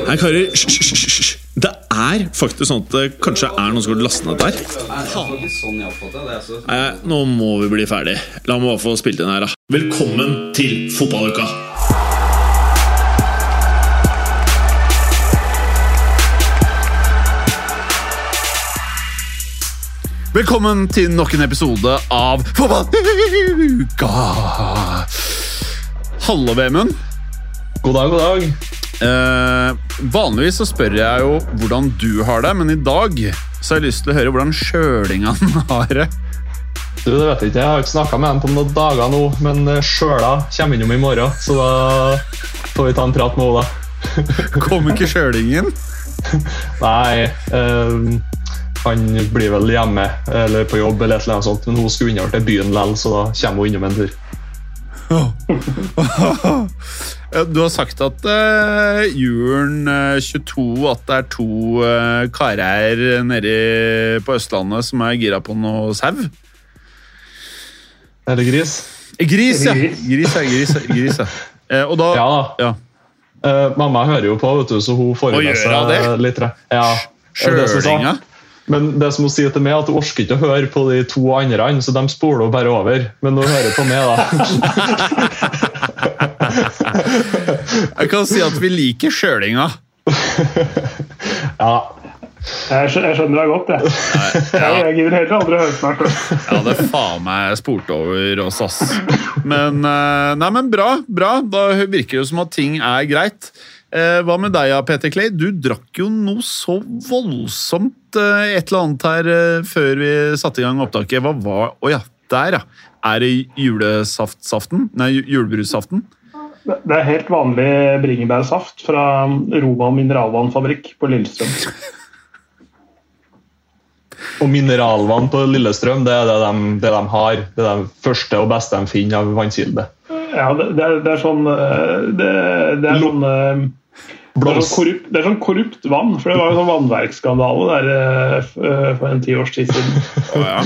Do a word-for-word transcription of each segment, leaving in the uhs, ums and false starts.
Hei, karer. Hysj. Det er faktisk sånn at det kanskje er noen som har lastet ned der. Nei, nå må vi bli ferdig. La meg bare få spilt inn her, da. Velkommen til fotballuka. Velkommen til nok en episode av Fotballuka. Hallo, Vemund. God dag, god dag. Eh, vanligvis så spør jeg jo hvordan du har det, men i dag så har jeg lyst til å høre hvordan kjølingene har det. Du, det vet jeg ikke, jeg har ikke snakket med dem på noen dager nå, men kjøla kommer innom i morgen, så da får vi ta en prat med henne da. Kom ikke kjølingen? Nei, eh, han blir vel hjemme, eller på jobb eller et eller annet sånt, men hun skulle innover til byen lell, så da kommer hun innom en tur. Du har sagt at uh, julen uh, tjueto, at det er to uh, karer nede på Østlandet som er gira på noe sau. Eller gris? Gris, ja. Gris, ja, gris, ja, gris, ja. Uh, og da... Ja da. Ja. Uh, mamma hører jo på, vet du, så hun får med seg litt. Ja, Kjølinga? Men det som hun sier til meg, er at hun orsker ikke å høre på de to andre, så de spoler jo bare over. Men hun hører på meg, da. Jeg kan si at vi liker kjølinga. Ja. Jeg skjønner deg godt, jeg. Jeg, jeg giver heller aldri å høre snart. Ja, det er faen meg spurt over oss, ass. Men, nei, men bra, bra. Da virker det som at ting er greit. Hva med deg, Peter Clay? Du drakk jo noe så voldsomt et eller annet her før vi satte i gang opptaket. Hva var... Åja, der ja. Er det julesaft-saften? Nei, julebrussaften? Det er helt vanlig bringebærsaft fra Roma Mineralvannfabrikk på Lillestrøm. Og mineralvann på Lillestrøm, det er det de, det de har. Det er det første og beste de finner av vannkilde. Ja, det, det, er, det er sånn... Det, det er sånn... Det er, sånn korrupt, det er sånn korrupt vann, for det var jo sånn vannverksskandale der for en ti års tid siden. Å ja.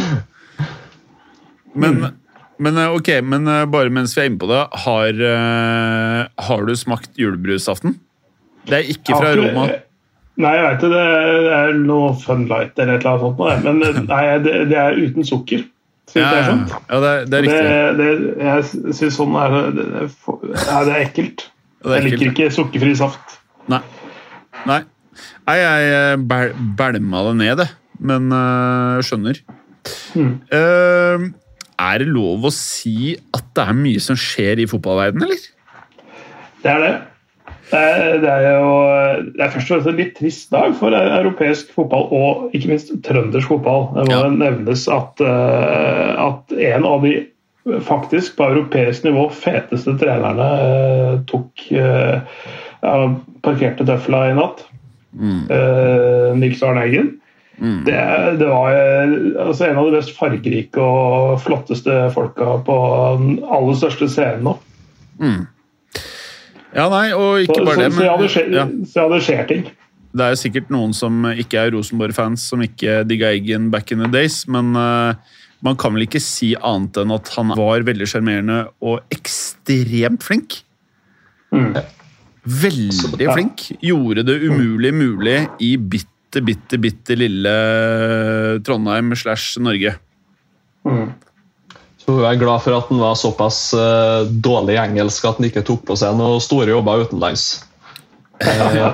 Men, men ok, men bare mens vi er inne på det, har, har du smakt julebrusaften? Det er ikke fra Roma. Nei, jeg vet det, det er noe Fun Light eller et eller annet sånt, men nei, det, det er uten sukker. Ja, det er, ja, det er, det er riktig. Det, det, jeg synes sånn er det, det, ja, det er ekkelt. Det er jeg liker ekkelt. Ikke sukkerfri saft. Nei. Nei. Nei, jeg bælma det ned, det. Men uh, skjønner. Hmm. Uh, er det lov å si at det er mye som skjer i fotballverdenen, eller? Det er det. Det er, det er jo det er først og fremst en litt trist dag for europeisk fotball og ikke minst trøndersk fotball. Det må ja. nevnes at, uh, at en av de faktisk på europeisk nivå feteste trenerne uh, tok uh, ja, parkerte tøfla i natt. Mm. Uh, Nils Arne Eggen. Mm. Det, det var altså, en av de mest fargerike og flotteste folka på den aller største scenen nå. Mm. Ja, nei, og ikke så, bare så, det, men... Så ja, det skjer, ja. så ja, det skjer ting. Det er jo sikkert noen som ikke er Rosenborg-fans, som ikke digget Eggen back in the days, men uh, man kan vel ikke si annet enn at han var veldig charmerende og ekstremt flink. Mm. Veldig flink. Gjorde det umulig mulig i bitte, bitte, bitte lille Trondheim slash Norge. Mm. Så jeg er glad for at han var såpass uh, dårlig i engelsk at han ikke tok på seg noen store jobber utenlands. ja,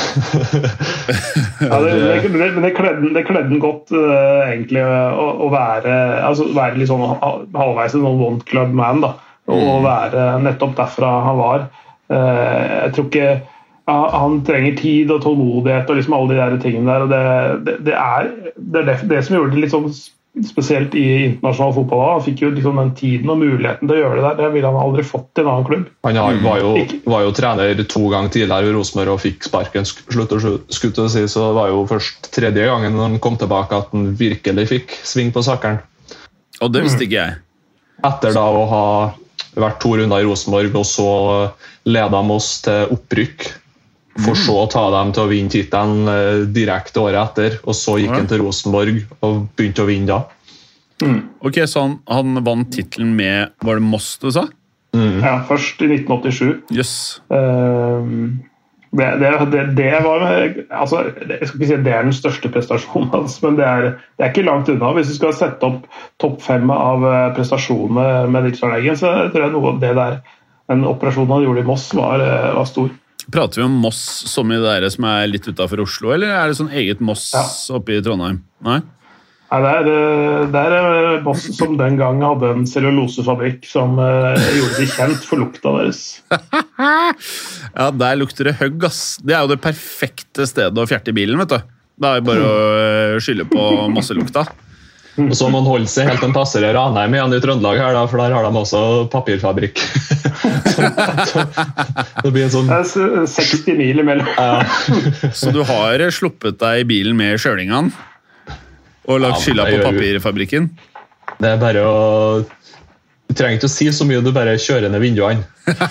det, det, det, det kledde det kledde godt uh, egentlig å, å være, altså, være litt sånn halvveis en sånn one club man da, og mm. være nettopp derfra han var. Uh, jeg tror ikke uh, han trenger tid og tålmodighet og liksom alle de der tingene der, og det, det, det, er, det er det, det som gjorde det litt sånn spesielt i internasjonal fotball. Han fikk jo liksom den tiden og muligheten til å gjøre det der. Det ville han aldri fått i en annen klubb. Han var jo, var jo trener to ganger tidligere i Rosenborg og fikk sparken slutt og skutt å si, så det var jo først tredje gangen når han kom tilbake at han virkelig fikk sving på sakeren. Og det visste ikke jeg. Etter da å ha vært to runder i Rosenborg og så ledet de oss til opprykk, for så å ta dem til å vinne titelen direkte året etter, og så gikk han til Rosenborg og begynte å vinne da. Mm. Ok, så han, han vant titelen med, var det Moss du sa? Mm. Ja, først i nitten åttisju. Yes. Uh, Det, det, det, det var altså, jeg skal ikke si at det er den største prestasjonen hans, men det er, det er ikke langt unna. Hvis du skal sette opp topp fem av prestasjonene med Nils Arne Eggen, så tror jeg noe av det der, den operasjonen han gjorde i Moss, var, var stor. Prater vi om Moss som i det der som er litt utenfor Oslo, eller er det sånn eget Moss ja. Oppe i Trondheim? Nei? Nei, det er, det er Moss som den gang hadde en cellulosefabrikk som uh, gjorde de kjent for lukta deres. Ja, der lukter det høgg, ass. Det er jo det perfekte stedet å fjerte i bilen, vet du. Det er jo bare å skylde på masselukta. Og så må man holde seg helt en passer i Ranheim igjen i Trøndelag her, da, for der har de også papirfabrikk. så, så, det blir en sånn... Det er seksti mil imellom. Ja. Så du har sluppet deg i bilen med kjølingene? Og lagt skylda på papirfabrikken? Det er bare å... Du trenger ikke å si så mye, du bare kjører ned vinduene.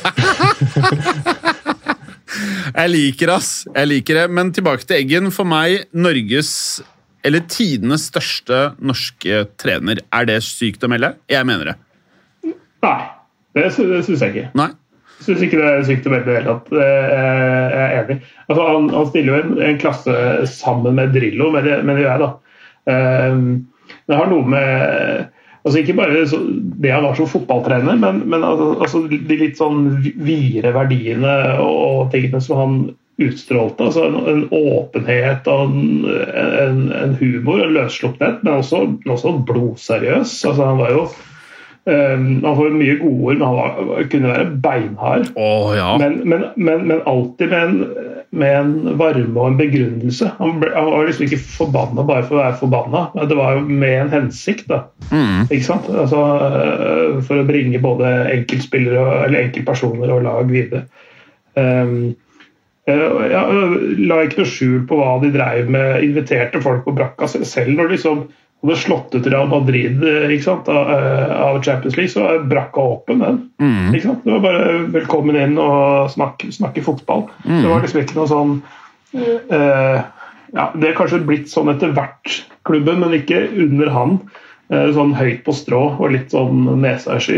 Jeg liker ass, jeg liker det. Men tilbake til Eggen. For meg, Norges, eller tidenes største norske trener. Er det sykt å melde? Jeg mener det. Nei, det, det synes jeg ikke. Nei? Jeg synes ikke det er sykt å melde det hele tatt. Jeg er enig. Altså, han, han stiller jo en, en klasse sammen med Drillo, mener jeg da. Um, det har noe med altså ikke bare så, det han var som fotballtrener, men, men altså, de litt sånn vire verdiene og tingene som han utstrålte, altså en, en åpenhet og en, en, en humor, en løssluppenhet, men også, også blodseriøs. Altså han var jo um, han får mye gode ord, men han var, kunne være beinhard. Oh, ja. men, men, men, men alltid med en med en varme og en begrunnelse. Han, ble, han var liksom ikke forbanna bare for å være forbanna. Det var jo med en hensikt, da. Mm. Ikke sant? Altså, for å bringe både enkeltspillere eller enkeltpersoner og lag videre. Um, ja, la ikke noe skjul på hva de drev med. Inviterte folk på brakka selv når de liksom hadde slått ut Real Madrid, ikke sant, av, av Champions League, så var brakka åpen, men. Mm. Ikke sant? Det var bare velkommen inn og snakke, snakke fotball. Mm. Det var liksom ikke noe sånn uh, ja, det er kanskje blitt sånn etter hvert klubben, men ikke under han. Uh, sånn høyt på strå og litt sånn nesa i sky.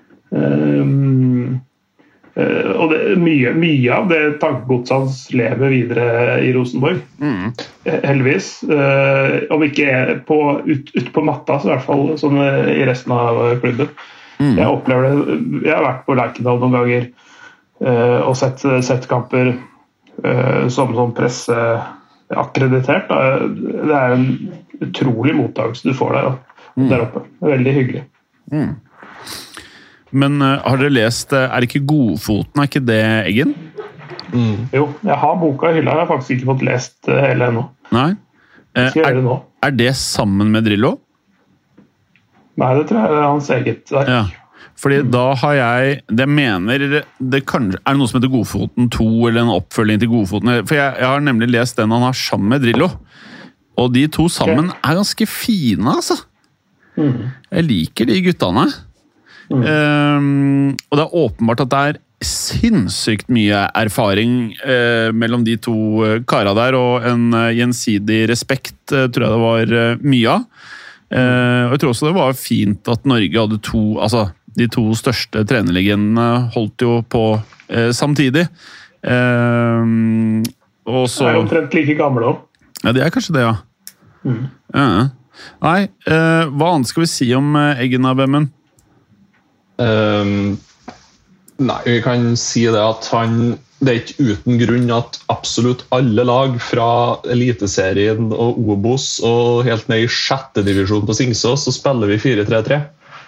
Um, uh, og det, mye, mye av det tankegodset hans lever videre i Rosenborg. Mm. Heldigvis. Uh, om ikke på, ut, ut på matta, så i hvert fall sånn i resten av klubben. Mm. Jeg opplever det. Jeg har vært på Lerkendal noen ganger uh, og sett, sett kamper uh, som, som presse akkreditert. Det er en utrolig mottakelse du får der, mm. der oppe. Veldig hyggelig. Mm. Men uh, har dere lest uh, Er det ikke Godfoten, er ikke det Eggen? Mm. Jo, jeg har boka i hylla. Jeg har faktisk ikke fått lest uh, hele ennå. Nei. Uh, Skal jeg gjøre det nå? Er det sammen med Drillo? Nei, det tror jeg er hans eget verk. Ja. Fordi mm. da har jeg det mener det kan, Er det noe som heter Godfoten to, eller en oppfølging til Godfoten? For jeg, jeg har nemlig lest den han har sammen med Drillo. Og de to sammen okay. er ganske fine, altså. Mm. Jeg liker de guttene. Mm. Um, og det er åpenbart at det er sinnssykt mye erfaring uh, mellom de to uh, kara der, og en uh, gjensidig respekt uh, tror jeg det var uh, mye av. Uh, og jeg tror også det var fint at Norge hadde to, altså de to største trenerlegendene holdt jo på uh, samtidig. Uh, og så... Det er omtrent like gamle også. Ja, det er kanskje det, ja. Mm. Uh, nei, uh, hva annet skal vi si om uh, Eggen av Bemmen? Um, nei, vi kan si det at han det er ikke uten grunn at absolutt alle lag fra Eliteserien og Obos og helt ned i sjette divisjon på Singsås så spiller vi fire tre tre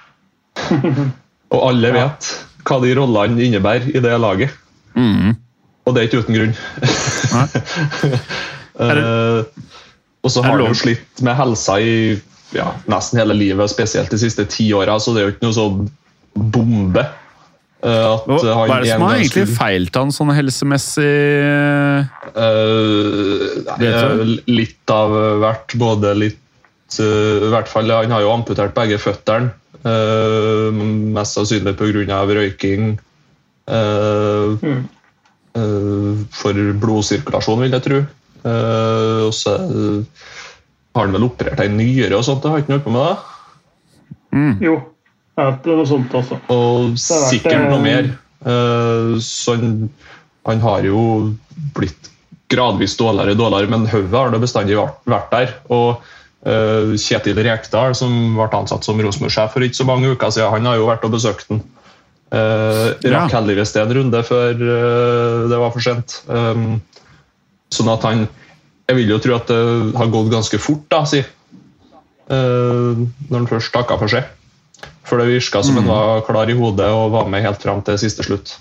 og alle vet hva de rollene innebærer i det laget mm. og det er ikke uten grunn uh, og så har han jo slitt med helsa i ja, nesten hele livet, spesielt de siste ti årene, så det er jo ikke noe sånn bombe. At Hva er det som har egentlig feilt han sånn helsemessig? Uh, nei, litt av hvert, både litt uh, i hvert fall, han har jo amputert begge føtterne uh, mest sannsynlig på grunn av røyking uh, mm. uh, for blodsirkulasjon vil jeg tro uh, og så uh, har han vel operert en nyere og sånt, det har ikke noe på med det mm. Jo ja, det er noe sånt også. Og sikkert noe mer. Uh, sånn, han har jo blitt gradvis dårligere og dårligere, men høvet har det bestandig vært der. Og uh, Kjetil Rekdal, som ble ansatt som Rosenborg-sjef for ikke så mange uker siden, han har jo vært og besøkt den. Uh, ja. Rakk heldigvis det en runde før uh, det var for sent. Um, sånn at han, jeg vil jo tro at det har gått ganske fort, da, si. Uh, når han først takket for seg. For det virket som mm. han var klar i hodet og var med helt frem til siste slutt.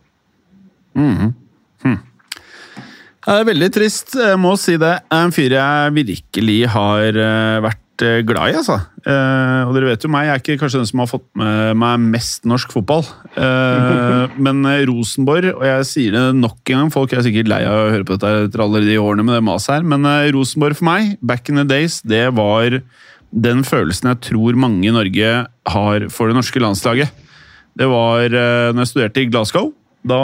Mhm. Hm. Det er veldig trist, jeg må si det. En fyr jeg virkelig har vært glad i, altså. Og dere vet jo meg, jeg er ikke kanskje den som har fått med meg mest norsk fotball. Men Rosenborg, og jeg sier det nok en gang, folk er sikkert lei av å høre på dette etter alle de årene med det maset her, men Rosenborg for meg, back in the days, det var den følelsen jeg tror mange i Norge har for det norske landslaget. Det var når jeg studerte i Glasgow, da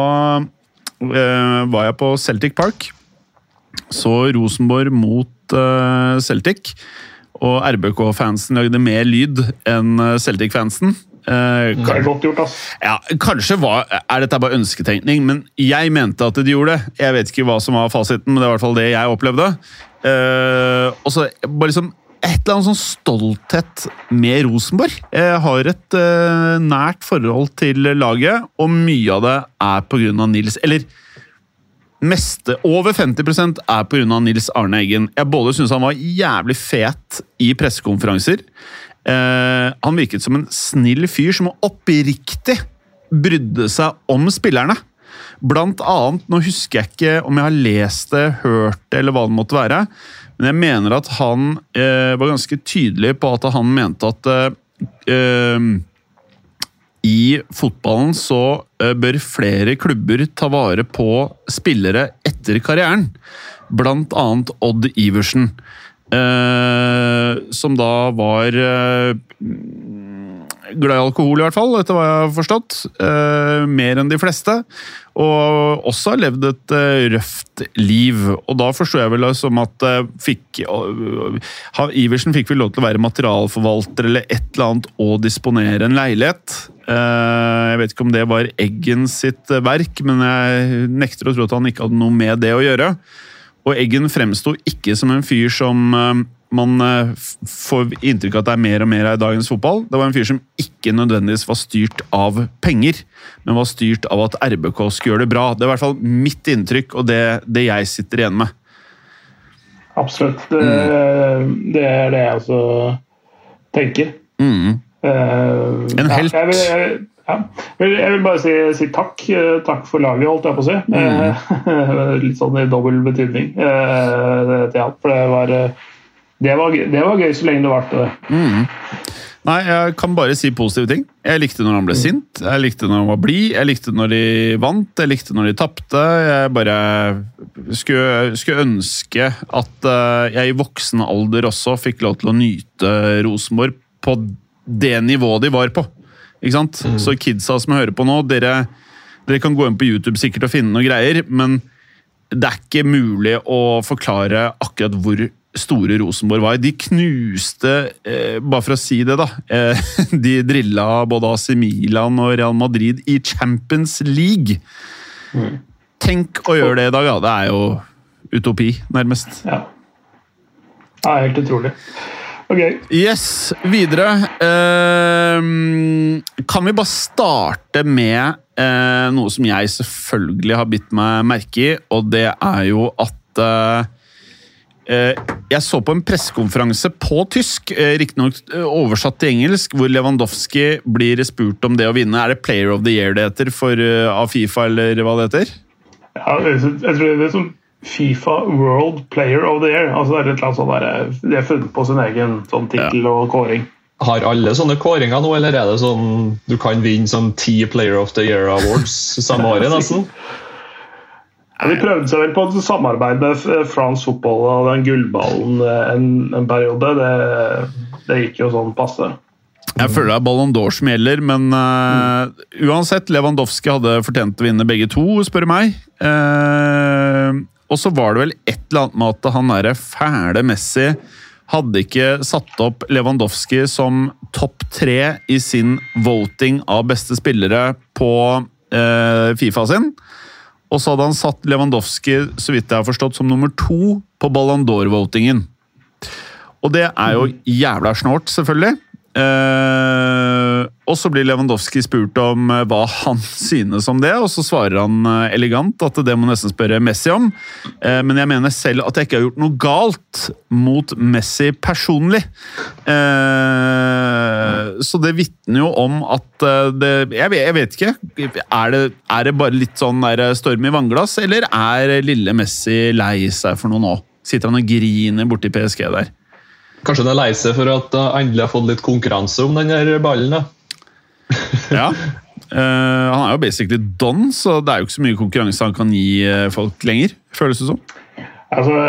var jeg på Celtic Park, så Rosenborg mot uh, Celtic, og R B K-fansen lagde mer lyd enn Celtic-fansen. Uh, det er godt gjort, ass. Ja, kanskje var, er dette bare ønsketenkning, men jeg mente at de gjorde det. Jeg vet ikke hva som var fasiten, men det var i hvert fall det jeg opplevde. Uh, og så bare liksom et eller annet sånn stolthet med Rosenborg. Jeg har et uh, nært forhold til laget, og mye av det er på grunn av Nils, eller meste, over femti prosent er på grunn av Nils Arne Eggen. Jeg både synes han var jævlig fet i pressekonferanser. Uh, han virket som en snill fyr som oppriktig brydde seg om spillerne. Blant annet, nå husker jeg ikke om jeg har lest det, hørt det, eller hva det måtte være, men jeg mener at han eh, var ganske tydelig på at han mente at eh, i fotballen så eh, bør flere klubber ta vare på spillere etter karrieren. Blant annet Odd Iversen, eh, som da var eh, glad i alkohol i hvert fall, etter hva jeg har forstått. Eh, mer enn de fleste. Og også har levd et uh, røft liv. Og da forstår jeg vel som at uh, fikk, uh, Iversen fikk vel lov til å være materialforvalter eller et eller annet og disponere en leilighet. Uh, jeg vet ikke om det var Eggen sitt verk, men jeg nekter å tro at han ikke hadde noe med det å gjøre. Og Eggen fremstod ikke som en fyr som uh, man uh, får inntrykk av at det er mer og mer av dagens fotball. Det var en fyr som ikke nødvendigvis var styrt av penger, men var styrt av at R B K skulle gjøre det bra. Det er i hvert fall mitt inntrykk, og det, det jeg sitter igjen med. Absolutt. Det, mm. det er det jeg også tenker. Mm. Uh, en helt. Ja, jeg, vil, jeg, ja. jeg vil bare si, si takk. Takk for laget, holdt jeg på å si. Mm. Litt sånn i dobbelt betydning uh, til alt, for det var... Det var, det var gøy så lenge det varte det. Mm. Nei, jeg kan bare si positive ting. Jeg likte når han ble sint, jeg likte når han var blid, jeg likte når de vant, jeg likte når de tappte. Jeg bare skulle, skulle ønske at jeg i voksen alder også fikk lov til å nyte Rosenborg på det nivået de var på. Ikke sant? Mm. Så kidsa som hører på nå, dere, dere kan gå inn på YouTube sikkert og finne noen greier, men det er ikke mulig å forklare akkurat hvor store Rosenborg var. De knuste, eh, bare for å si det da, eh, de drilla både A C Milan og Real Madrid i Champions League. Mm. Tenk å gjøre det i dag, ja. Det er jo utopi, nærmest. Ja, det er helt utrolig. Ok. Yes, videre. Eh, kan vi bare starte med eh, noe som jeg selvfølgelig har bitt meg merke i, og det er jo at eh, jeg så på en pressekonferanse på tysk, riktignok oversatt til engelsk, hvor Lewandowski blir spurt om det å vinne. Er det Player of the Year det heter for, av FIFA, eller hva det heter? Ja, jeg tror det er som FIFA World Player of the Year. Altså det er et eller annet sånn der, de har funnet på sin egen sånn titel ja. Og kåring. Har alle sånne kåringer nå, eller er det sånn du kan vinne sånn ti Player of the Year Awards samme året nesten? Ja, de prøvde seg vel på et samarbeid med France Football og den gullballen en, en periode. Det, det gikk jo sånn passe. Jeg føler det er Ballon d'Or som gjelder, men uh, uansett, Lewandowski hadde fortjent å vinne begge to, spør meg. Uh, og så var det vel et eller annet med at han der fæle Messi hadde ikke satt opp Lewandowski som topp tre i sin voting av beste spillere på uh, FIFA sin. og så hadde han satt Lewandowski, så vidt jeg har forstått, som nummer to på Ballon d'Or-votingen. Og det er jo jævla snort, selvfølgelig. Eh, og så blir Lewandowski spurt om eh, hva han synes om det, og så svarer han eh, elegant at det må nesten spørre Messi om. Eh, men jeg mener selv at jeg ikke har gjort noe galt mot Messi personlig. Eh, så det vittner jo om at eh, det, jeg, vet, jeg vet ikke, er det, er det bare litt sånn der storm i vannglass, eller er lille Messi lei seg for noe nå? Sitter han og griner borti P S G der? Kanskje han er lei seg for at han endelig har fått litt konkurranse om den her ballen, da. Ja, uh, han er jo basically don, så det er jo ikke så mye konkurranse han kan gi folk lenger, føles det som. Altså,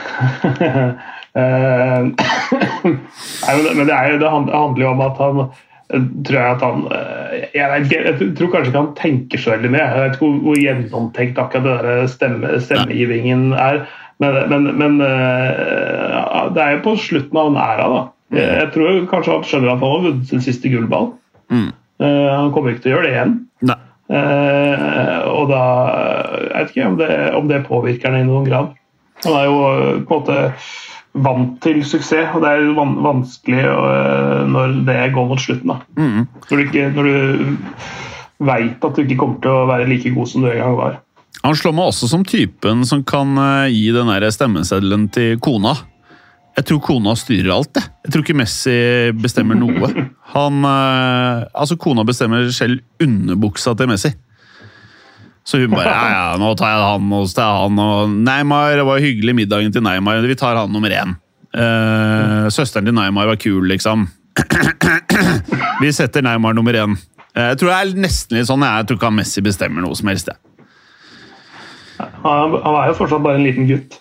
uh, nei, men det, er, det handler jo om at han, tror jeg at han, jeg, vet, jeg tror kanskje ikke han tenker så veldig med, jeg vet ikke hvor, hvor gjennomtenkt akkurat det der stemme, stemmegivingen er, men, men, men uh, det er jo på slutten av en æra da. Jeg, jeg tror kanskje han skjønner at han har vunnet sin siste gullball. Mm. Uh, han kommer ikke til å gjøre det igjen. Nei. Uh, og da jeg vet ikke om det, om det påvirker han i noen grad. Han er jo på en måte vant til suksess, og det er jo van vanskelig uh, når det går mot slutten da. Mm. Når du, ikke, når du vet at du ikke kommer til å være like god som du en gang var. Han slår meg også som typen som kan uh, gi den der stemmeseddelen til kona. Jeg tror kona styrer alt, det. Jeg tror ikke Messi bestemmer noe. Han, uh, altså kona bestemmer selv underbuksa til Messi. Så hun bare, ja, ja, nå tar jeg han, og så tar jeg han, og Neymar, det var hyggelig middagen til Neymar, vi tar han nummer én. Uh, søsteren til Neymar var kul, liksom. Vi setter Neymar nummer én. Uh, jeg tror det er nesten litt sånn, jeg tror ikke han Messi bestemmer noe som helst, det. Han, han er jo fortsatt bare en liten gutt.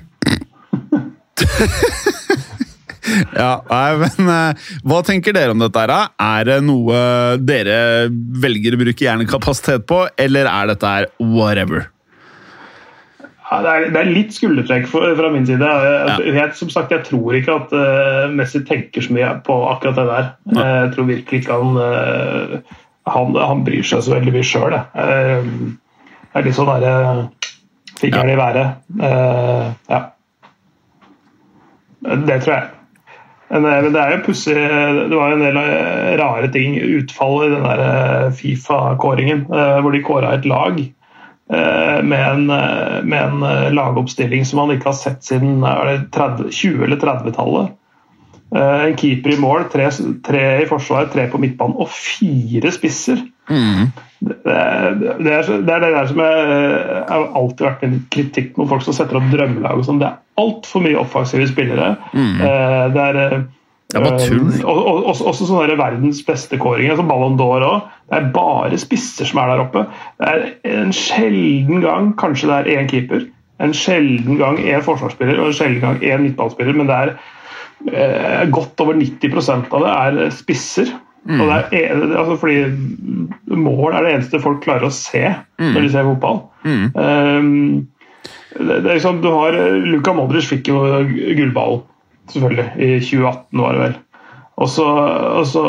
Ja, nei, men uh, hva tenker dere om dette her? Da? Er det noe dere velger å bruke hjernekapasitet på, eller er dette her whatever? Ja, det, er, det er litt skuldertrekk for, fra min side. Jeg, ja. jeg, som sagt, jeg tror ikke at uh, Messi tenker så mye på akkurat det der. Ja. Jeg tror virkelig ikke han, uh, han han bryr seg så veldig mye selv. Uh, det er litt sånn der uh, fikk jeg det i været. Uh, ja. Det tror jeg. Men det er jo pussig. Det var en del rare ting, utfall i den der FIFA-kåringen, hvor de kåret et lag med en, med en lagoppstilling som man ikke har sett siden tretti, tjue- eller trettitallet. En keeper i mål, tre, tre i forsvar, tre på midtbanen og fire spisser. Mm. Det, det, det, er, det er det der som jeg har alltid vært en kritikk mot folk som setter opp drømmelag og sånn. Det er alt for mye offensive spillere. Mm. Det er det er bare tull. Og, og, også, også sånne verdens beste kåringer, som Ballon d'Or også. Det er bare spisser som er der oppe. Det er en sjelden gang, kanskje det er en keeper, en sjelden gang en forsvarsspiller og en sjelden gang en midtballspiller, men det er eh, godt over nitti prosent av det er spisser. Mm. Og det er, altså fordi mål er det eneste folk klarer å se mm. når de ser fotball. Mm. Um, det, det er liksom, du har Luka Modric fikk jo gullballen, selvfølgelig, i tjue atten var det vel. Og så, og så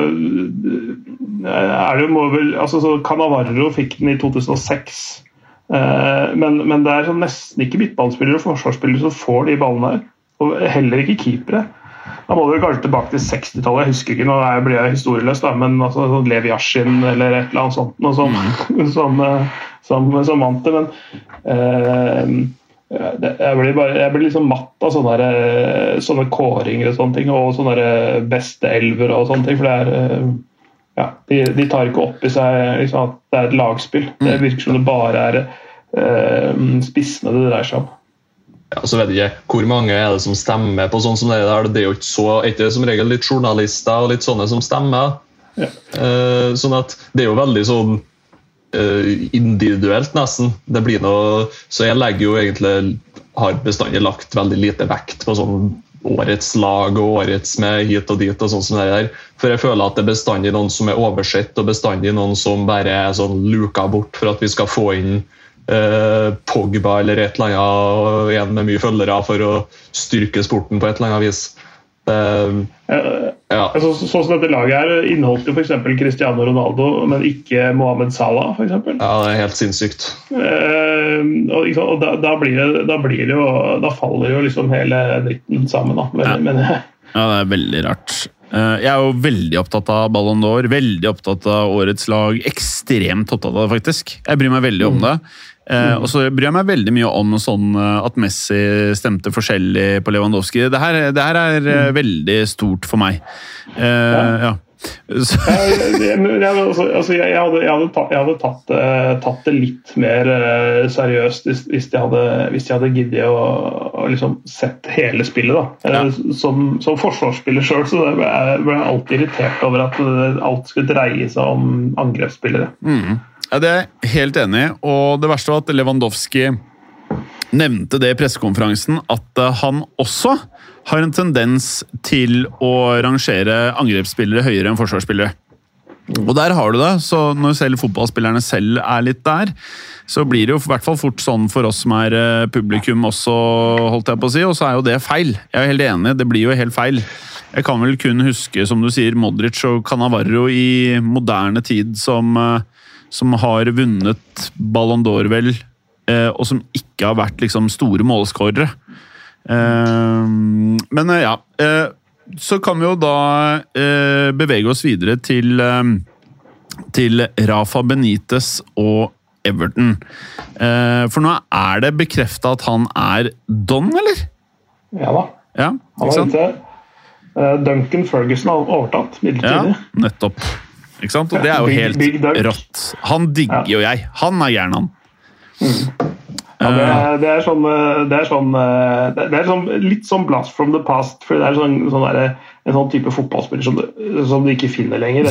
er det jo må vel, altså så Cannavaro fikk den i to tusen og seks. Uh, men, men det er sånn nesten ikke midtballspillere og forsvarsspillere som får de ballene her, og heller ikke keepere. Da må du kanskje tilbake til sekstitallet, jeg husker ikke, nå blir jeg historieløs, da, men altså, sånn Lev Yashin eller et eller annet sånt, noe som, mm. som, som, som vant det, men uh, det, jeg, blir bare, jeg blir liksom matt av sånne, sånne kåringer og sånne ting, og sånne beste elver og sånne ting, for det er, ja, de, de tar ikke opp i seg liksom, at det er et lagspill, mm. det virker som det bare er uh, spissene det dreier seg om. Ja, så vet jeg ikke, hvor mange er det som stemmer på sånn som det der? Det er jo ikke så, ikke som regel litt journalister og litt sånne som stemmer. Ja. Uh, sånn at det er jo veldig sånn uh, individuelt nesten. Det blir noe, så jeg legger jo egentlig, har bestandig lagt veldig lite vekt på sånn årets lag og årets med hit og dit og sånn som det der. For jeg føler at det er bestandig noen som er oversett og bestandig noen som bare er sånn luka bort for at vi skal få inn Uh, Pogba eller et eller annet, en med mye følgere for å styrke sporten på et eller annet vis. Uh, ja. Så, så, sånn som dette laget her inneholdt jo for eksempel Cristiano Ronaldo, men ikke Mohamed Salah, for eksempel. Ja, det er helt sinnssykt. Uh, og og da, da, blir det, da blir det jo, da faller jo liksom hele dritten sammen, da. Men, ja. Men, ja, det er veldig rart. Jeg er jo veldig opptatt av Ballon d'Or, veldig opptatt av årets lag, ekstremt opptatt av det faktisk. Jeg bryr meg veldig om det. Eh, og så bryr jeg meg veldig mye om sånn at Messi stemte forskjellig på Lewandowski. Det her, det her er mm. veldig stort for meg. Eh, ja. ja. jeg, jeg, altså, jeg, hadde, jeg, hadde tatt, jeg hadde tatt, tatt det litt mer seriøst hvis, hvis de hadde, hvis de hadde giddet å, å liksom sett hele spillet. Da. Ja. Som, som forsvarsspiller selv, så ble jeg, ble jeg alltid irritert over at alt skulle dreie seg om angrepsspillere. Mm. Ja, det er jeg helt enig i, og det verste var at Lewandowski nevnte det i pressekonferansen, at han også har en tendens til å rangere angrepsspillere høyere enn forsvarsspillere. Og der har du det, så når selv fotballspillerne selv er litt der, så blir det jo i hvert fall fort sånn for oss som er publikum også, holdt jeg på å si, og så er jo det feil. Jeg er helt enig, det blir jo helt feil. Jeg kan vel kun huske, som du sier, Modric og Cannavaro i moderne tid som... som har vunnet Ballon d'Or vel, eh, og som ikke har vært liksom, store målskårere. Eh, men eh, ja, eh, så kan vi jo da eh, bevege oss videre til, eh, til Rafa Benitez og Everton. Eh, for nå er det bekreftet at han er Don, eller? Ja da. Ja, ikke sant? Uh, Duncan Ferguson har overtatt midlertidig. Ja, nettopp. Ikke sant? Og det er jo helt big, big rått. Han digger ja. jo jeg. Han er gjerne han. Mm. Ja, det, er, det er sånn, det er sånn, det er sånn litt sånn blast from the past, for det er sånn, sånn der, en sånn type fotballspiller som, som du ikke finner lenger.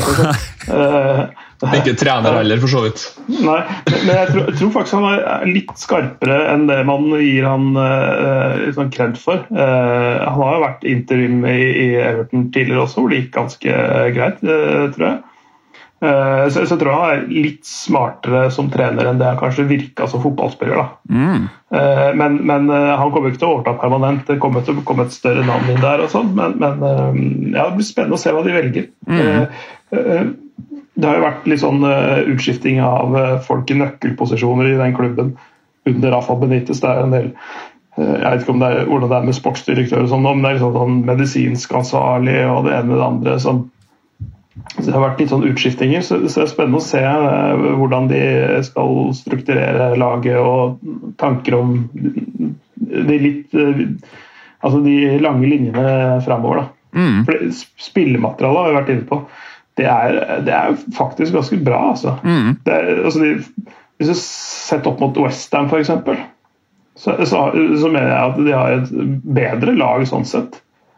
uh, ikke trener heller, for så vidt. Nei, men jeg tror, jeg tror faktisk han er litt skarpere enn det man gir han uh, sånn kred for. Uh, han har jo vært interim i, i Everton tidligere også, hvor det gikk ganske greit, uh, tror jeg. Uh, så, så jeg tror han er litt smartere som trener enn det han kanskje virka som fotballspiller. Da. Mm. Uh, men men uh, han kommer ikke til å overta permanent, det kommer til å komme et større navn inn der. Og sånt, men men uh, ja, det blir spennende å se hva de velger. Mm. Uh, uh, det har jo vært litt sånn uh, utskifting av uh, folk i nøkkelposisjoner i den klubben under Rafa Benitez. Det er en del uh, jeg vet ikke om det er, hvordan det er med sportsdirektør og sånn, men det er liksom sånn medisinsk ansvarlig og det ene med det andre som Så det har vært litt sånn utskiftinger, så det er spennende å se hvordan de skal strukturere laget og tanker om de litt altså de lange linjene fremover. Da. Mm. For spillematerialet har jeg vært inne på. Det er, det er faktisk ganske bra. Altså. Mm. Det er, altså de, hvis du setter opp mot West Ham for eksempel, så, så, så mener jeg at de har et bedre lag sånn sett.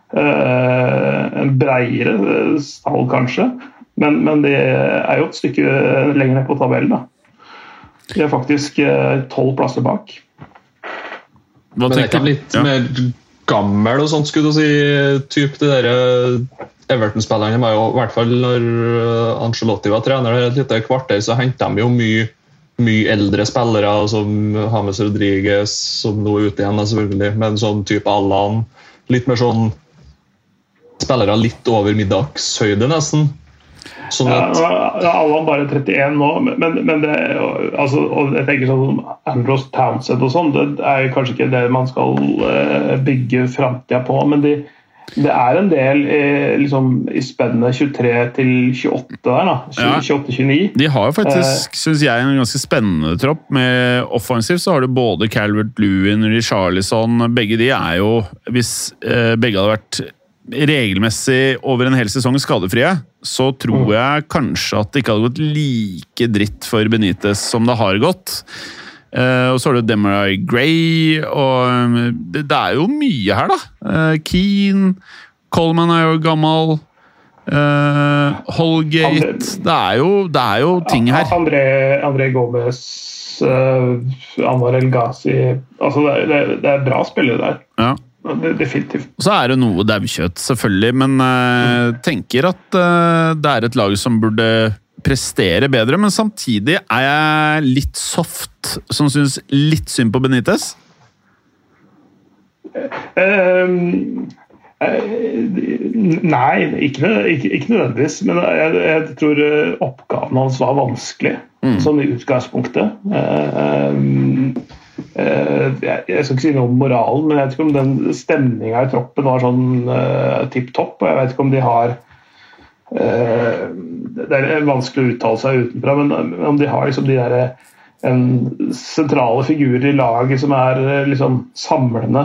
Uh, en breiere stall kanskje, men, men det er jo et stykke lenger ned på tabellen. Da. De er faktisk tolv uh, plasser bak. Hva men det er ikke litt ja. mer gammel og sånt, skulle du si, typ de der Everton-spillerne var jo, i hvert fall når Ancelotti var trener et lite kvarter, så hentet de jo mye mye eldre spillere, som James Rodriguez, som nå er ute igjen selvfølgelig, men sånn type Allan, litt mer sånn spillere litt over middagshøyde nesten. Sånn at... ja, Allan bare trettien nå, men, men det, altså, og jeg tenker sånn Andros Townsend og sånn, det er kanskje ikke det man skal bygge fremtiden på, men de, det er en del liksom, i spennet tjuetre til tjueåtte der da, tjueåtte tjueni. De har jo faktisk, eh, synes jeg, en ganske spennende tropp. Med offensivt så har du både Calvert-Lewin, Richarlison, begge de er jo, hvis eh, begge hadde vært regelmessig over en hel sesong skadefrie, så tror jeg kanskje at det ikke hadde gått like dritt for Benitez som det har gått. Uh, og så har du Demarai Gray, og det, det er jo mye her da. Uh, Keane, Coleman er jo gammel, uh, Holgate, det er, jo, det er jo ting her. André, André Gomez, uh, Anwar El Ghazi, altså det, det, det er bra spillere der. Ja. Definitivt. Så er det noe daukjøtt, selvfølgelig, men uh, tenker at uh, det er et lag som burde prestere bedre, men samtidig er jeg litt soft, som synes litt synd på Benitez. Uh, Nei, ikke, ikke, ikke nødvendigvis. Men jeg, jeg tror oppgaven hans var vanskelig, mm. sånn i utgangspunktet. Jeg, jeg skal ikke si noe om moralen, men jeg vet ikke om den stemningen i troppen var sånn tipp-topp, og jeg vet ikke om de har det er vanskelig å uttale seg utenfra, men om de har liksom de der en sentrale figurer i laget som er liksom samlende.